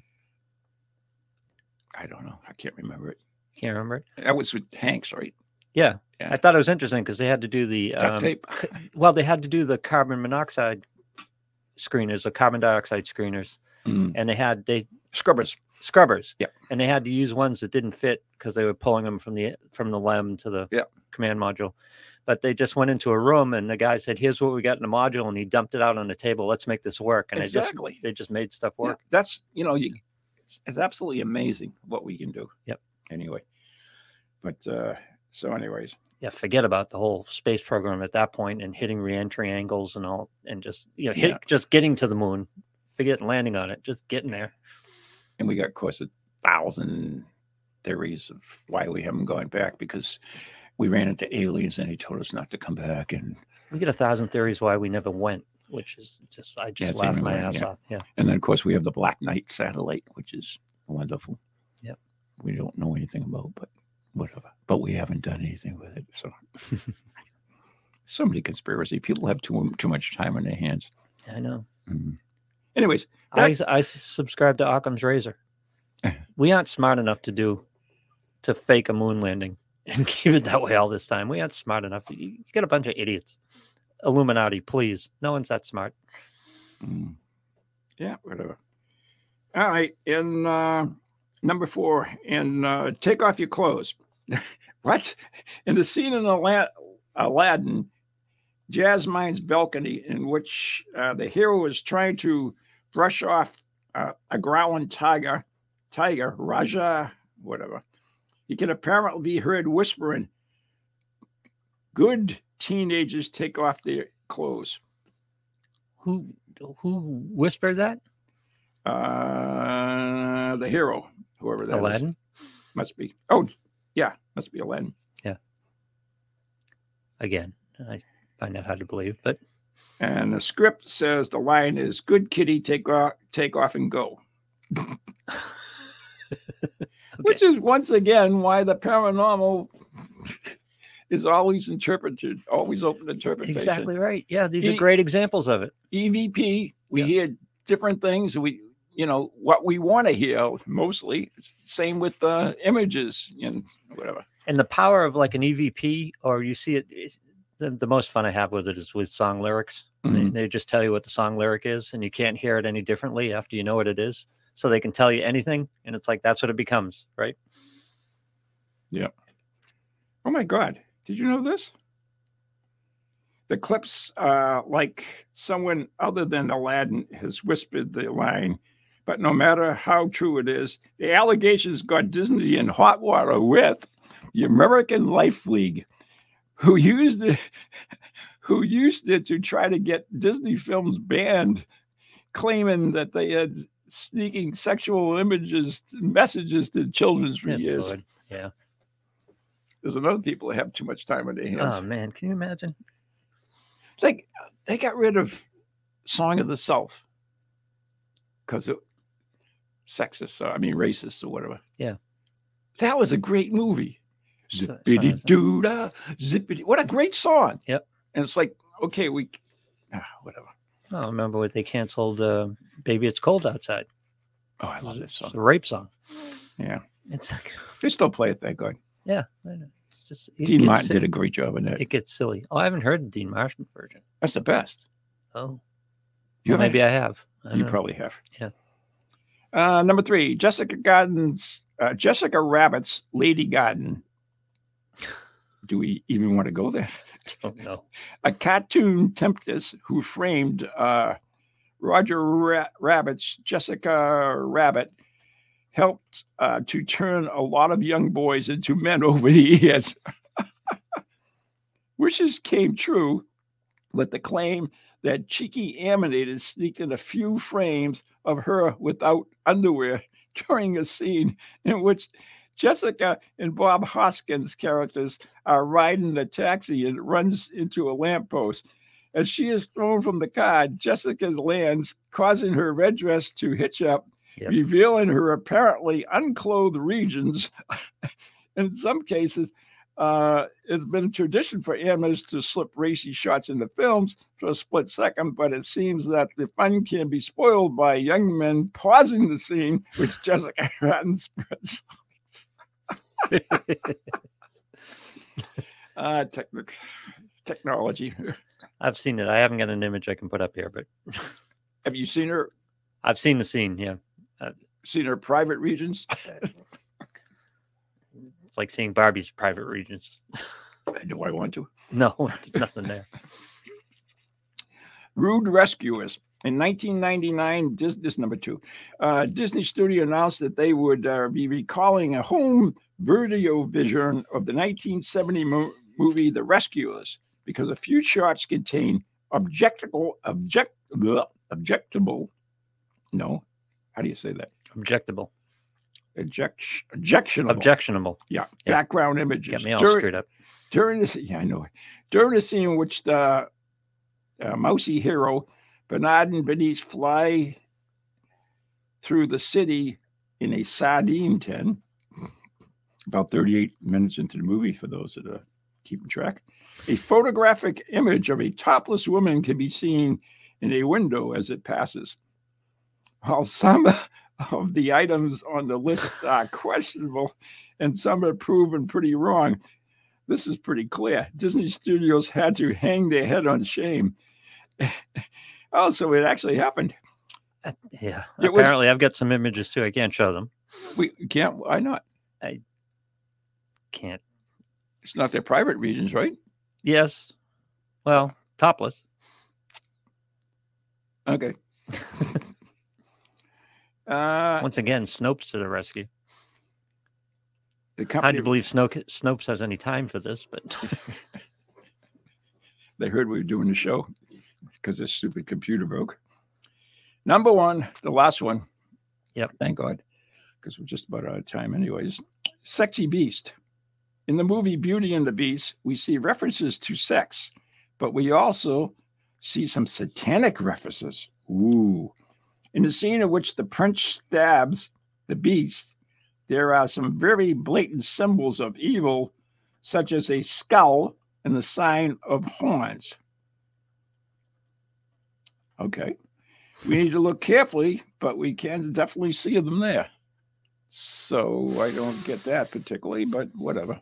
[SPEAKER 2] I don't know. I can't remember it.
[SPEAKER 3] Can't remember it?
[SPEAKER 2] That was with Hanks, right?
[SPEAKER 3] Yeah. I thought it was interesting because they had to do the
[SPEAKER 2] duct tape.
[SPEAKER 3] Well, they had to do the carbon monoxide screeners, the carbon dioxide screeners, and they scrubbers.
[SPEAKER 2] Yeah.
[SPEAKER 3] And they had to use ones that didn't fit because they were pulling them from the LEM to the command module. But they just went into a room and the guy said, here's what we got in the module. And he dumped it out on the table. Let's make this work. And they just made stuff work.
[SPEAKER 2] Yeah, that's, it's absolutely amazing what we can do.
[SPEAKER 3] Yep.
[SPEAKER 2] Anyway, but so anyways.
[SPEAKER 3] Yeah, forget about the whole space program at that point and hitting reentry angles and all, and just just getting to the moon. Forget landing on it, just getting there.
[SPEAKER 2] And we got, of course, 1,000 theories of why we haven't gone back, because we ran into aliens and he told us not to come back. And
[SPEAKER 3] we get 1,000 theories why we never went. which is just I
[SPEAKER 2] Yeah,
[SPEAKER 3] just
[SPEAKER 2] it's
[SPEAKER 3] laughed
[SPEAKER 2] even
[SPEAKER 3] my
[SPEAKER 2] better,
[SPEAKER 3] ass
[SPEAKER 2] yeah.
[SPEAKER 3] off. Yeah.
[SPEAKER 2] And then, of course, we have the Black Knight satellite, which is wonderful.
[SPEAKER 3] Yep.
[SPEAKER 2] We don't know anything about, but whatever. But we haven't done anything with it. So, so many conspiracy. People have too much time on their hands.
[SPEAKER 3] I know.
[SPEAKER 2] Mhm. Anyways,
[SPEAKER 3] I subscribe to Occam's razor. We aren't smart enough to fake a moon landing and keep it that way all this time. We aren't smart enough. You get a bunch of idiots. Illuminati, please. No one's that smart.
[SPEAKER 2] Yeah, whatever. All right. In number 4, in Take Off Your Clothes. What? In the scene in Aladdin, Jasmine's balcony, in which the hero is trying to brush off a growling tiger, Raja, whatever. He can apparently be heard whispering, "Good teenagers take off their clothes."
[SPEAKER 3] Who whispered that?
[SPEAKER 2] The hero, whoever that is.
[SPEAKER 3] Aladdin?
[SPEAKER 2] Must be. Oh, yeah, must be Aladdin.
[SPEAKER 3] Again, I find that hard to believe, but
[SPEAKER 2] And the script says the line is, "Good kitty, take off and go." Which is once again why the paranormal is always open to interpretation.
[SPEAKER 3] exactly right. Yeah, these are great examples of it.
[SPEAKER 2] EVP, we hear different things. We, what we want to hear mostly. It's the same with the images and whatever.
[SPEAKER 3] And the power of like an EVP, or you see it, the most fun I have with it is with song lyrics.
[SPEAKER 2] Mhm.
[SPEAKER 3] They just tell you what the song lyric is, and you can't hear it any differently after you know what it is. So they can tell you anything, and it's like that's what it becomes, right?
[SPEAKER 2] Yeah. Oh my God! Did you know this? The clips, like someone other than Aladdin has whispered the line, but no matter how true it is, the allegations got Disney in hot water with the American Life League, who used it to try to get Disney films banned, claiming that they had sneaking sexual messages to children for years.
[SPEAKER 3] Lord. Yeah.
[SPEAKER 2] There's another people that have too much time on their hands.
[SPEAKER 3] Oh man, can you imagine?
[SPEAKER 2] It's like they got rid of Song of the South because it sexist, racist or whatever.
[SPEAKER 3] Yeah.
[SPEAKER 2] That was a great movie.
[SPEAKER 3] So-
[SPEAKER 2] Zippity doo da, zippity. What a great song.
[SPEAKER 3] Yep.
[SPEAKER 2] And it's like, okay, whatever.
[SPEAKER 3] Oh, I remember what they canceled Baby It's Cold Outside.
[SPEAKER 2] Oh, I love this
[SPEAKER 3] It's
[SPEAKER 2] song.
[SPEAKER 3] a rape song.
[SPEAKER 2] Yeah.
[SPEAKER 3] It's like,
[SPEAKER 2] They still play it, thank God.
[SPEAKER 3] yeah. I know. It's just,
[SPEAKER 2] Dean Martin did a great job in that.
[SPEAKER 3] It gets silly. Oh, I haven't heard the Dean Martin version.
[SPEAKER 2] That's the best.
[SPEAKER 3] Oh.
[SPEAKER 2] You
[SPEAKER 3] Well, maybe I have. I don't
[SPEAKER 2] You
[SPEAKER 3] know.
[SPEAKER 2] probably have.
[SPEAKER 3] Yeah.
[SPEAKER 2] Number 3, Jessica Rabbit's Lady Garden. Do we even want to go there?
[SPEAKER 3] Don't know.
[SPEAKER 2] A cartoon temptress who framed Roger Rabbit's Jessica Rabbit helped to turn a lot of young boys into men over the years. Wishes came true with the claim that cheeky animators sneaked in a few frames of her without underwear during a scene in which Jessica and Bob Hoskins' characters are riding a taxi and it runs into a lamppost. As she is thrown from the car, Jessica lands, causing her red dress to hitch up,
[SPEAKER 3] Yep.
[SPEAKER 2] revealing her apparently unclothed regions. In some cases, it's been a tradition for animators to slip racy shots in the films for a split second, but it seems that the fun can be spoiled by young men pausing the scene, which Jessica Rabbit spreads. Technology.
[SPEAKER 3] I've seen it. I haven't got an image I can put up here, but
[SPEAKER 2] Have you seen her?
[SPEAKER 3] I've seen the scene. Yeah.
[SPEAKER 2] Seen her private regions?
[SPEAKER 3] It's like seeing Barbie's private regions.
[SPEAKER 2] Do I want to?
[SPEAKER 3] No, there's nothing there.
[SPEAKER 2] Rude Rescuers. In 1999, this number 2, Disney Studio announced that they would be recalling a home video version of the 1970 movie The Rescuers because a few shots contain objectionable. No, how do you say that?
[SPEAKER 3] Objectable.
[SPEAKER 2] Objectionable.
[SPEAKER 3] Objectionable.
[SPEAKER 2] Yeah,
[SPEAKER 3] Yeah.
[SPEAKER 2] background images.
[SPEAKER 3] Got me all screwed up.
[SPEAKER 2] During this, yeah, I know. During the scene in which the mousy hero Bernard and Bernice fly through the city in a sardine tin. About 38 minutes into the movie, for those that are keeping track. A photographic image of a topless woman can be seen in a window as it passes. While some of the items on the list are questionable and some are proven pretty wrong, this is pretty clear. Disney Studios had to hang their head on shame. Oh, so it actually happened.
[SPEAKER 3] Yeah. Apparently, I've got some images too. I can't show them.
[SPEAKER 2] We can't. Why not?
[SPEAKER 3] I can't.
[SPEAKER 2] It's not their private regions, right?
[SPEAKER 3] Yes. Well, topless.
[SPEAKER 2] Okay.
[SPEAKER 3] Once again, Snopes to the rescue.
[SPEAKER 2] The
[SPEAKER 3] Hard
[SPEAKER 2] company,
[SPEAKER 3] to believe Snopes has any time for this, but
[SPEAKER 2] they heard we were doing the show because this stupid computer broke. Number one, the last one.
[SPEAKER 3] Yep.
[SPEAKER 2] Thank God, because we're just about out of time anyways. Sexy Beast. In the movie Beauty and the Beast, we see references to sex, but we also see some satanic references. Ooh. In the scene in which the prince stabs the beast, there are some very blatant symbols of evil, such as a skull and the sign of horns. Okay. We need to look carefully, but we can definitely see them there. So I don't get that particularly, but whatever.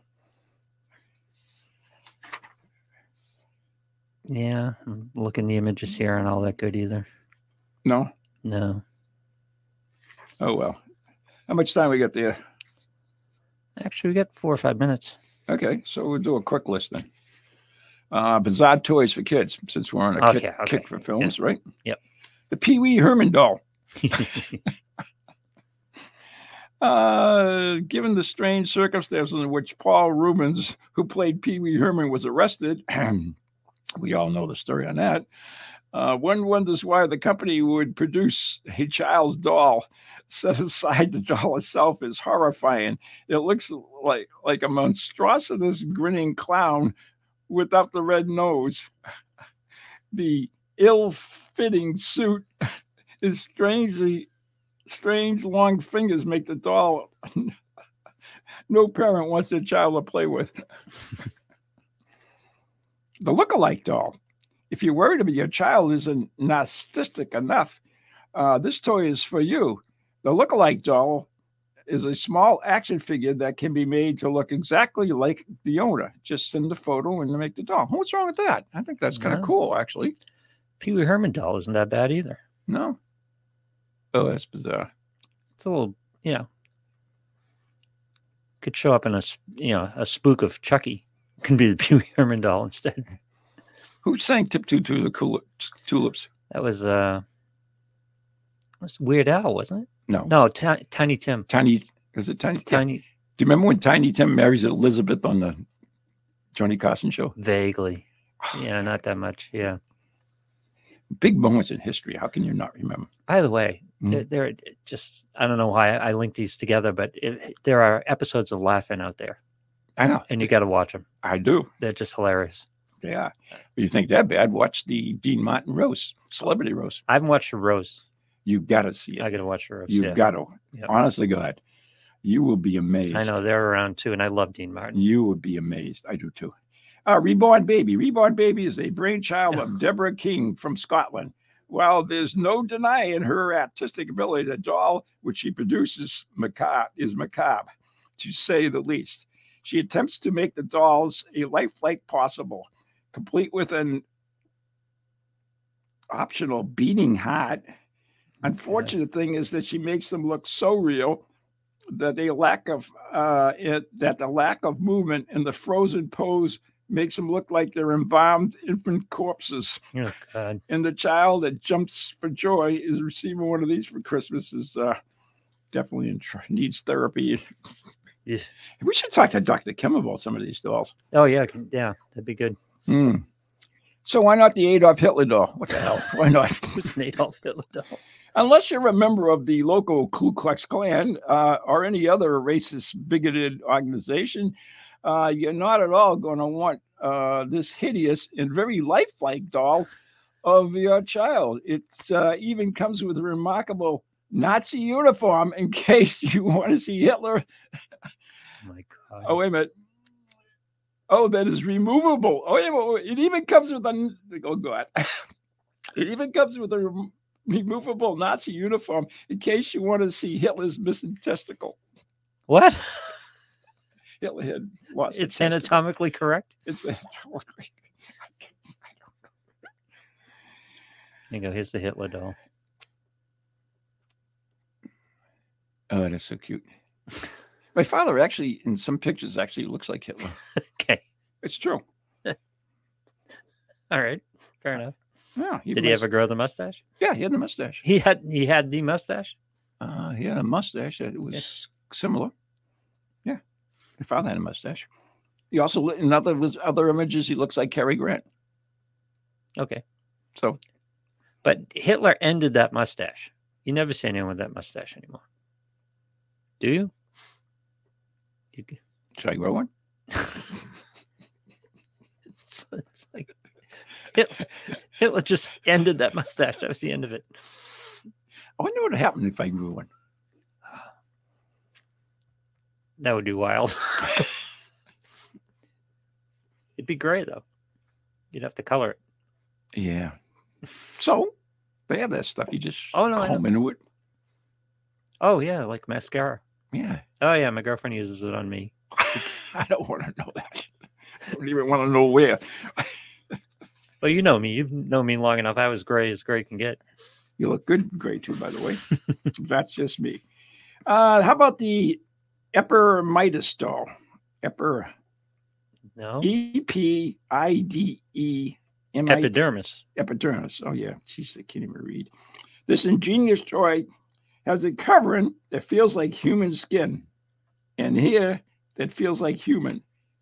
[SPEAKER 3] yeah, I'm looking the images here and all that good either.
[SPEAKER 2] No?
[SPEAKER 3] No.
[SPEAKER 2] Oh, well. How much time we got there?
[SPEAKER 3] Actually, we got 4 or 5 minutes.
[SPEAKER 2] Okay, so we'll do a quick list then. Bizarre toys for kids, since we're on a kick for films, right?
[SPEAKER 3] Yep.
[SPEAKER 2] The Pee Wee Herman doll. Given the strange circumstances in which Paul Rubens, who played Pee Wee Herman, was arrested, we all know the story on that. One wonders why the company would produce a child's doll. Set aside, the doll itself is horrifying. It looks like a monstrous grinning clown without the red nose. The ill-fitting suit is strange long fingers make the doll no parent wants their child to play with. The look-alike doll. If you're worried about your child isn't narcissistic enough, this toy is for you. The look-alike doll is a small action figure that can be made to look exactly like the owner. Just send a photo and make the doll. What's wrong with that? I think that's kind of cool, actually.
[SPEAKER 3] Pee Wee Herman doll isn't that bad either.
[SPEAKER 2] No. Oh, that's bizarre.
[SPEAKER 3] It's a little, could show up in a spook of Chucky. Can be the Pee Wee Herman doll instead.
[SPEAKER 2] Who sang "Tiptoe to the Tulips"?
[SPEAKER 3] That was Weird Al, wasn't it?
[SPEAKER 2] No,
[SPEAKER 3] Tiny Tim.
[SPEAKER 2] Is it Tiny?
[SPEAKER 3] Tiny.
[SPEAKER 2] Yeah. Do you remember when Tiny Tim marries Elizabeth on the Johnny Carson show?
[SPEAKER 3] Vaguely. Yeah, not that much. Yeah.
[SPEAKER 2] Big moments in history. How can you not remember?
[SPEAKER 3] By the way, there just, I don't know why I linked these together, but there are episodes of Laughing out there.
[SPEAKER 2] I know.
[SPEAKER 3] And you got to watch them.
[SPEAKER 2] I do.
[SPEAKER 3] They're just hilarious.
[SPEAKER 2] Yeah. If you think that bad, watch the Dean Martin roast, celebrity roast.
[SPEAKER 3] I haven't watched the roast.
[SPEAKER 2] You got to see it.
[SPEAKER 3] I got to watch the roast.
[SPEAKER 2] You've got to. Yep. Honestly, God, you will be amazed.
[SPEAKER 3] I know they're around too, and I love Dean Martin.
[SPEAKER 2] You would be amazed. I do too. Reborn Baby. Reborn Baby is a brainchild of Deborah King from Scotland. While there's no denying her artistic ability, the doll which she produces is macabre, to say the least. She attempts to make the dolls a lifelike possible, complete with an optional beating heart. Unfortunate thing is that she makes them look so real that the lack of movement and the frozen pose makes them look like they're embalmed infant corpses.
[SPEAKER 3] Oh, God.
[SPEAKER 2] And the child that jumps for joy is receiving one of these for Christmas is definitely needs therapy.
[SPEAKER 3] Yes.
[SPEAKER 2] We should talk to Dr. Kim about some of these dolls.
[SPEAKER 3] Oh, yeah. Yeah, that'd be good.
[SPEAKER 2] So why not the Adolf Hitler doll? What the hell? Why not?
[SPEAKER 3] It's an Adolf Hitler doll.
[SPEAKER 2] Unless you're a member of the local Ku Klux Klan or any other racist, bigoted organization, you're not at all going to want this hideous and very lifelike doll of your child. It even comes with a remarkable Nazi uniform in case you want to see Hitler.
[SPEAKER 3] Oh my God.
[SPEAKER 2] Oh, wait a minute. Oh, that is removable. Oh, yeah, it even comes with oh God. It even comes with a removable Nazi uniform in case you want to see Hitler's missing testicle.
[SPEAKER 3] What?
[SPEAKER 2] Hitler had lost.
[SPEAKER 3] It's anatomically correct.
[SPEAKER 2] It's anatomically.
[SPEAKER 3] There you go. Here's the Hitler doll.
[SPEAKER 2] Oh, that's so cute. My father actually, in some pictures, actually looks like Hitler.
[SPEAKER 3] Okay.
[SPEAKER 2] It's true.
[SPEAKER 3] All right. Fair enough.
[SPEAKER 2] Yeah.
[SPEAKER 3] Did he ever grow the mustache?
[SPEAKER 2] Yeah, he had the mustache.
[SPEAKER 3] He had the mustache?
[SPEAKER 2] He had a mustache that was similar. Yeah. My father had a mustache. He also, in other images, he looks like Cary Grant.
[SPEAKER 3] Okay.
[SPEAKER 2] So.
[SPEAKER 3] But Hitler ended that mustache. You never see anyone with that mustache anymore. Do you?
[SPEAKER 2] Should I grow one?
[SPEAKER 3] It's like Hitler just ended that mustache. That was the end of it.
[SPEAKER 2] I wonder what would happen if I grew one.
[SPEAKER 3] That would be wild. It'd be gray, though. You'd have to color it.
[SPEAKER 2] Yeah. So they have that stuff. You just comb into it.
[SPEAKER 3] Oh, yeah, like mascara.
[SPEAKER 2] Yeah.
[SPEAKER 3] Oh, yeah, my girlfriend uses it on me.
[SPEAKER 2] I don't want to know that. I don't even want to know where.
[SPEAKER 3] Well, you know me. You've known me long enough. I was gray as gray can get.
[SPEAKER 2] You look good gray, too, by the way. That's just me. How about the Epidermis doll?
[SPEAKER 3] No.
[SPEAKER 2] Epidemis. Epidermis. Oh, yeah. Jeez, I can't even read. This ingenious toy has a covering that feels like human skin and hair that feels like human.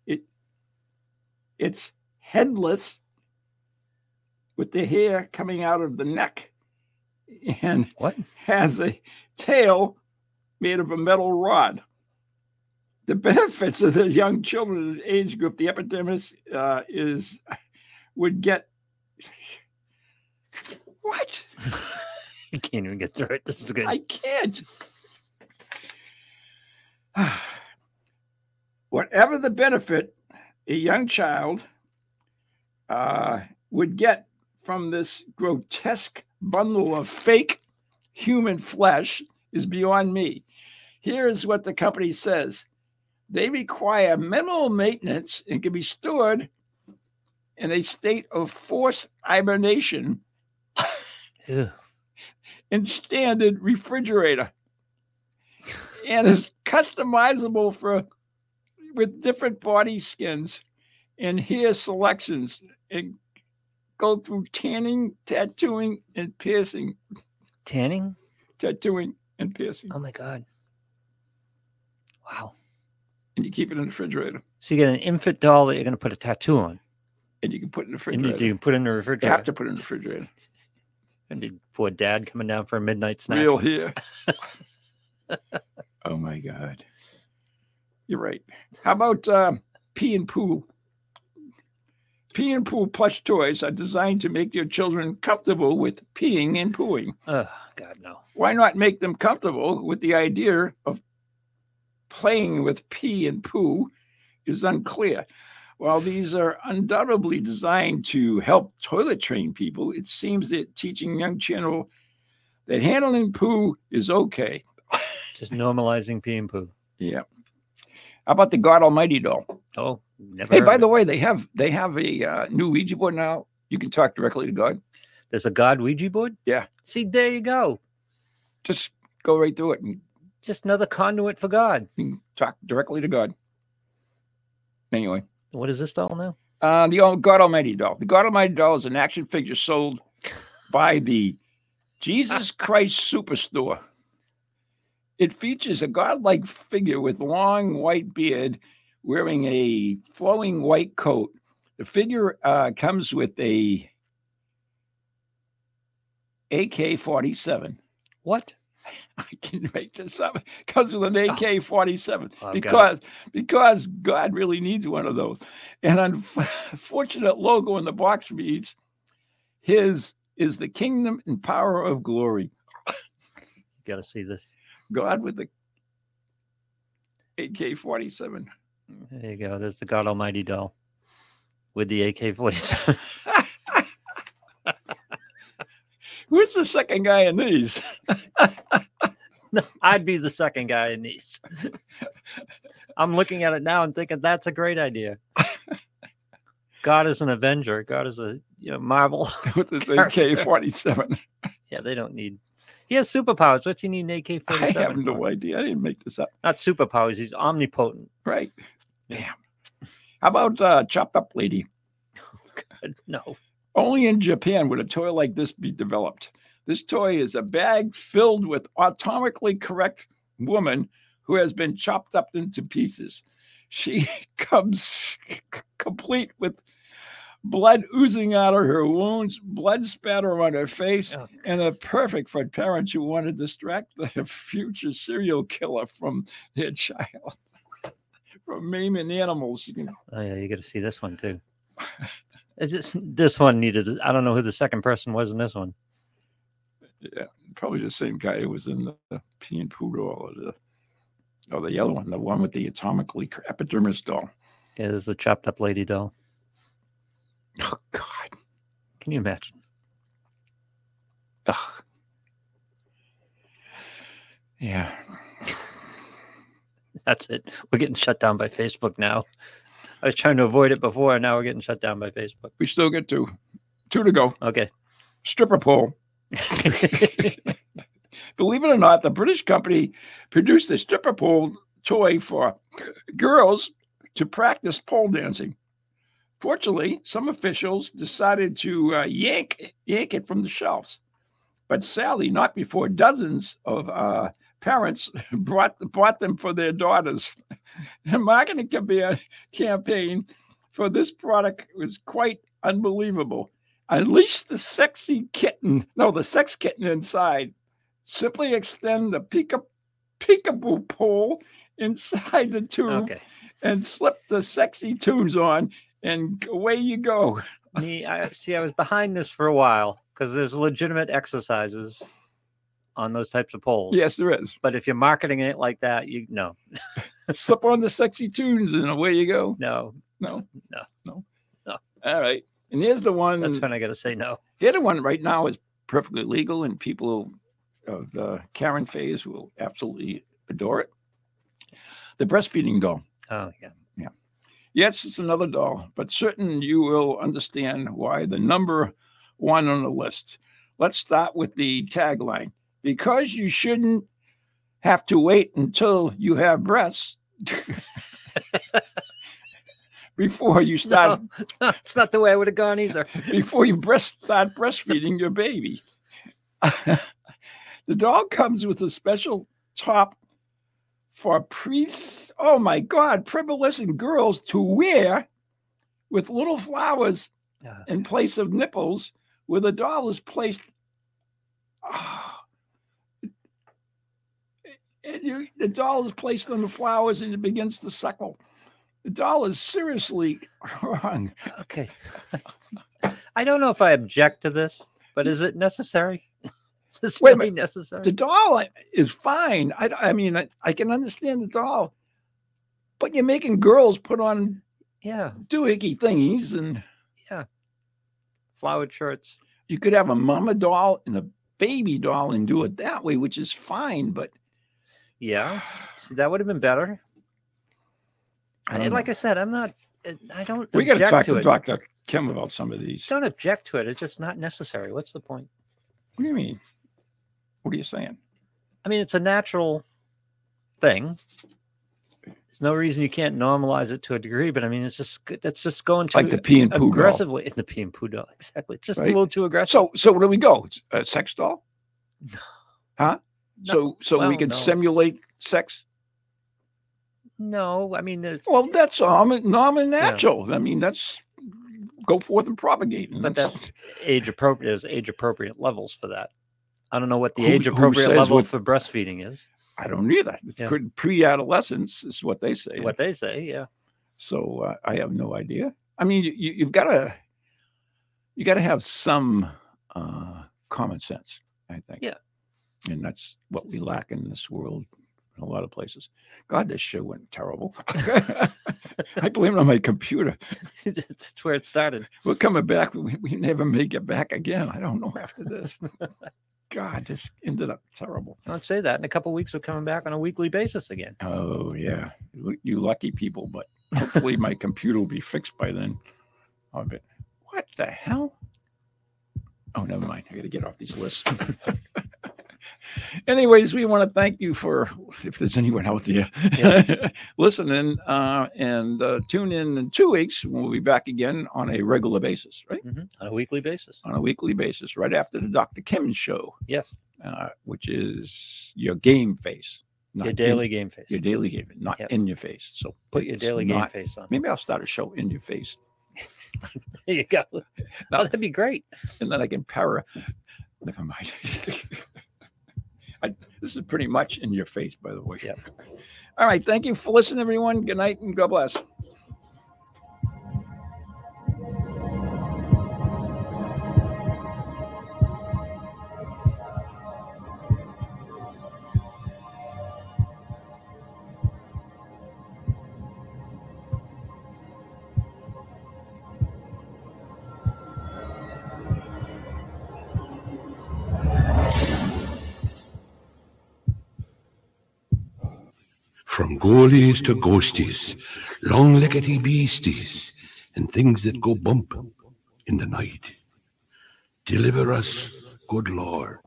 [SPEAKER 2] It's headless with the hair coming out of the neck and has a tail made of a metal rod. The benefits of the young children in the age group, the epidermis would get. What?
[SPEAKER 3] You can't even get through it. This is good.
[SPEAKER 2] I can't. Whatever the benefit a young child would get from this grotesque bundle of fake human flesh is beyond me. Here's what the company says. They require minimal maintenance and can be stored in a state of forced hibernation in standard refrigerator and is customizable with different body skins and hair selections and go through tanning, tattooing, and piercing.
[SPEAKER 3] Tanning?
[SPEAKER 2] Tattooing and piercing.
[SPEAKER 3] Oh my God. Wow.
[SPEAKER 2] And you keep it in the refrigerator.
[SPEAKER 3] So you get an infant doll that you're going to put a tattoo on.
[SPEAKER 2] And you can put it in the refrigerator.
[SPEAKER 3] You can put it in the refrigerator.
[SPEAKER 2] You have to put it in the refrigerator.
[SPEAKER 3] And the poor dad coming down for a midnight snack.
[SPEAKER 2] Real hair. Oh my God. You're right. How about Pee and Poo? Pee and Poo plush toys are designed to make your children comfortable with peeing and pooing.
[SPEAKER 3] Oh, God, no.
[SPEAKER 2] Why not make them comfortable with the idea of playing with pee and poo is unclear. While these are undoubtedly designed to help toilet train people, it seems that teaching young children that handling poo is okay.
[SPEAKER 3] Just normalizing pee and poo.
[SPEAKER 2] Yeah. How about the God Almighty doll?
[SPEAKER 3] Oh, never.
[SPEAKER 2] Hey, by the way, they have a new Ouija board now. You can talk directly to God.
[SPEAKER 3] There's a God Ouija board?
[SPEAKER 2] Yeah.
[SPEAKER 3] See, there you go.
[SPEAKER 2] Just go right through it. And
[SPEAKER 3] just another conduit for God.
[SPEAKER 2] You can talk directly to God. Anyway.
[SPEAKER 3] What is this doll now?
[SPEAKER 2] The God Almighty doll. The God Almighty doll is an action figure sold by the Jesus Christ Superstore. It features a godlike figure with long white beard wearing a flowing white coat. The figure comes with a AK-47.
[SPEAKER 3] What?
[SPEAKER 2] I can make this up. Comes with an AK-47 because God really needs one of those. And unfortunate logo in the box reads, His is the kingdom and power of glory.
[SPEAKER 3] You got to see this.
[SPEAKER 2] God with the AK-47.
[SPEAKER 3] There you go. There's the God Almighty doll with the AK-47.
[SPEAKER 2] Who's the second guy in these?
[SPEAKER 3] I'd be the second guy in these. I'm looking at it now and thinking that's a great idea. God is an Avenger. God is a Marvel
[SPEAKER 2] With his
[SPEAKER 3] character.
[SPEAKER 2] AK-47.
[SPEAKER 3] Yeah, they don't need. He has superpowers. What's he need an AK-47?
[SPEAKER 2] I have no
[SPEAKER 3] for?
[SPEAKER 2] idea. I didn't make this up.
[SPEAKER 3] Not superpowers. He's omnipotent.
[SPEAKER 2] Right. Damn. How about Chopped Up Lady?
[SPEAKER 3] God, no.
[SPEAKER 2] Only in Japan would a toy like this be developed. This toy is a bag filled with anatomically correct woman who has been chopped up into pieces. She comes complete with blood oozing out of her wounds, blood spatter on her face,
[SPEAKER 3] Oh.
[SPEAKER 2] and are perfect for parents who want to distract the future serial killer from their child. From maiming animals.
[SPEAKER 3] Oh yeah, you got to see this one too. This one needed. I don't know who the second person was in this one.
[SPEAKER 2] Yeah, probably the same guy who was in the Pee and Poo doll or the yellow one, the one with the atomically epidermis doll.
[SPEAKER 3] Yeah, this is the chopped up lady doll.
[SPEAKER 2] Oh God.
[SPEAKER 3] Can you imagine?
[SPEAKER 2] Ugh. Yeah.
[SPEAKER 3] That's it. We're getting shut down by Facebook now. I was trying to avoid it before, and now we're getting shut down by Facebook.
[SPEAKER 2] We still get two to go.
[SPEAKER 3] Okay.
[SPEAKER 2] Stripper pole. Believe it or not, the British company produced a stripper pole toy for girls to practice pole dancing. Fortunately, some officials decided to yank it from the shelves. But sadly, not before dozens of parents bought them for their daughters. The marketing campaign for this product was quite unbelievable. Unleash the sex kitten inside. Simply extend the peekaboo pole inside the tube and slip the sexy tunes on, and away you go.
[SPEAKER 3] I was behind this for a while because there's legitimate exercises on those types of poles.
[SPEAKER 2] Yes, there is.
[SPEAKER 3] But if you're marketing it like that, no.
[SPEAKER 2] Slip on the sexy tunes and away you go.
[SPEAKER 3] No.
[SPEAKER 2] All right. And here's the one.
[SPEAKER 3] That's when I got to say no.
[SPEAKER 2] The other one right now is perfectly legal, and people of the Karen phase will absolutely adore it. The breastfeeding doll.
[SPEAKER 3] Oh, yeah.
[SPEAKER 2] Yeah. Yes, it's another doll, but certain you will understand why the number one on the list. Let's start with the tagline. Because you shouldn't have to wait until you have breasts before you start.
[SPEAKER 3] No, it's not the way I would have gone either.
[SPEAKER 2] Before you start breastfeeding your baby. The doll comes with a special top for prepubescent girls to wear with little flowers in place of nipples, where the doll is placed. The doll is placed on the flowers and it begins to suckle. The doll is seriously wrong.
[SPEAKER 3] Okay. I don't know if I object to this, but is it necessary? Is this really necessary?
[SPEAKER 2] The doll is fine. I mean, I can understand the doll, but you're making girls put on doohickey thingies and
[SPEAKER 3] flowered shirts.
[SPEAKER 2] You could have a mama doll and a baby doll and do it that way, which is fine, but
[SPEAKER 3] see, that would have been better. Like I said, I don't.
[SPEAKER 2] We got to talk to
[SPEAKER 3] it.
[SPEAKER 2] Dr. Kim about some of these.
[SPEAKER 3] Don't object to it. It's just not necessary. What's the point?
[SPEAKER 2] What do you mean? What are you saying?
[SPEAKER 3] I mean, it's a natural thing. There's no reason you can't normalize it to a degree, but I mean, that's just going too
[SPEAKER 2] like the Pee and Poo
[SPEAKER 3] aggressively
[SPEAKER 2] doll.
[SPEAKER 3] In the Pee and Poo doll, exactly. Just a little too aggressive.
[SPEAKER 2] So where do we go? A sex doll?
[SPEAKER 3] No.
[SPEAKER 2] Huh?
[SPEAKER 3] No.
[SPEAKER 2] So we can simulate sex?
[SPEAKER 3] No, I mean,
[SPEAKER 2] that's natural. I mean, that's go forth and propagate.
[SPEAKER 3] But that's age appropriate. There's age appropriate levels for that. I don't know what the age appropriate level for breastfeeding is.
[SPEAKER 2] I don't either. It's pre-adolescence is what they say.
[SPEAKER 3] What they say, yeah.
[SPEAKER 2] So I have no idea. I mean, you've got to. you got to have some common sense, I think.
[SPEAKER 3] Yeah.
[SPEAKER 2] And that's what we lack in this world in a lot of places. God, this show went terrible. I blame it on my computer.
[SPEAKER 3] It's where it started.
[SPEAKER 2] We're coming back. We never may get back again. I don't know after this. God, this ended up terrible.
[SPEAKER 3] Don't say that. In a couple of weeks, we're coming back on a weekly basis again.
[SPEAKER 2] Oh, yeah. You lucky people, but hopefully my computer will be fixed by then. Oh, but what the hell? Oh, never mind. I got to get off these lists. Anyways, we want to thank you for, if there's anyone out there listening, and tune in 2 weeks when we'll be back again on a regular basis, right?
[SPEAKER 3] On a weekly basis.
[SPEAKER 2] On a weekly basis, right after the Dr. Kim show.
[SPEAKER 3] Yes.
[SPEAKER 2] Which is your game face.
[SPEAKER 3] Your daily game face.
[SPEAKER 2] Your daily game, not in your face. So
[SPEAKER 3] put your daily game face on.
[SPEAKER 2] Maybe I'll start a show in your face.
[SPEAKER 3] There you go. No, that'd be great.
[SPEAKER 2] And then I can never mind. This is pretty much in your face, by the way.
[SPEAKER 3] Yep.
[SPEAKER 2] All right. Thank you for listening, everyone. Good night and God bless.
[SPEAKER 4] From ghoulies to ghosties, long-leggedy beasties, and things that go bump in the night. Deliver us, good Lord.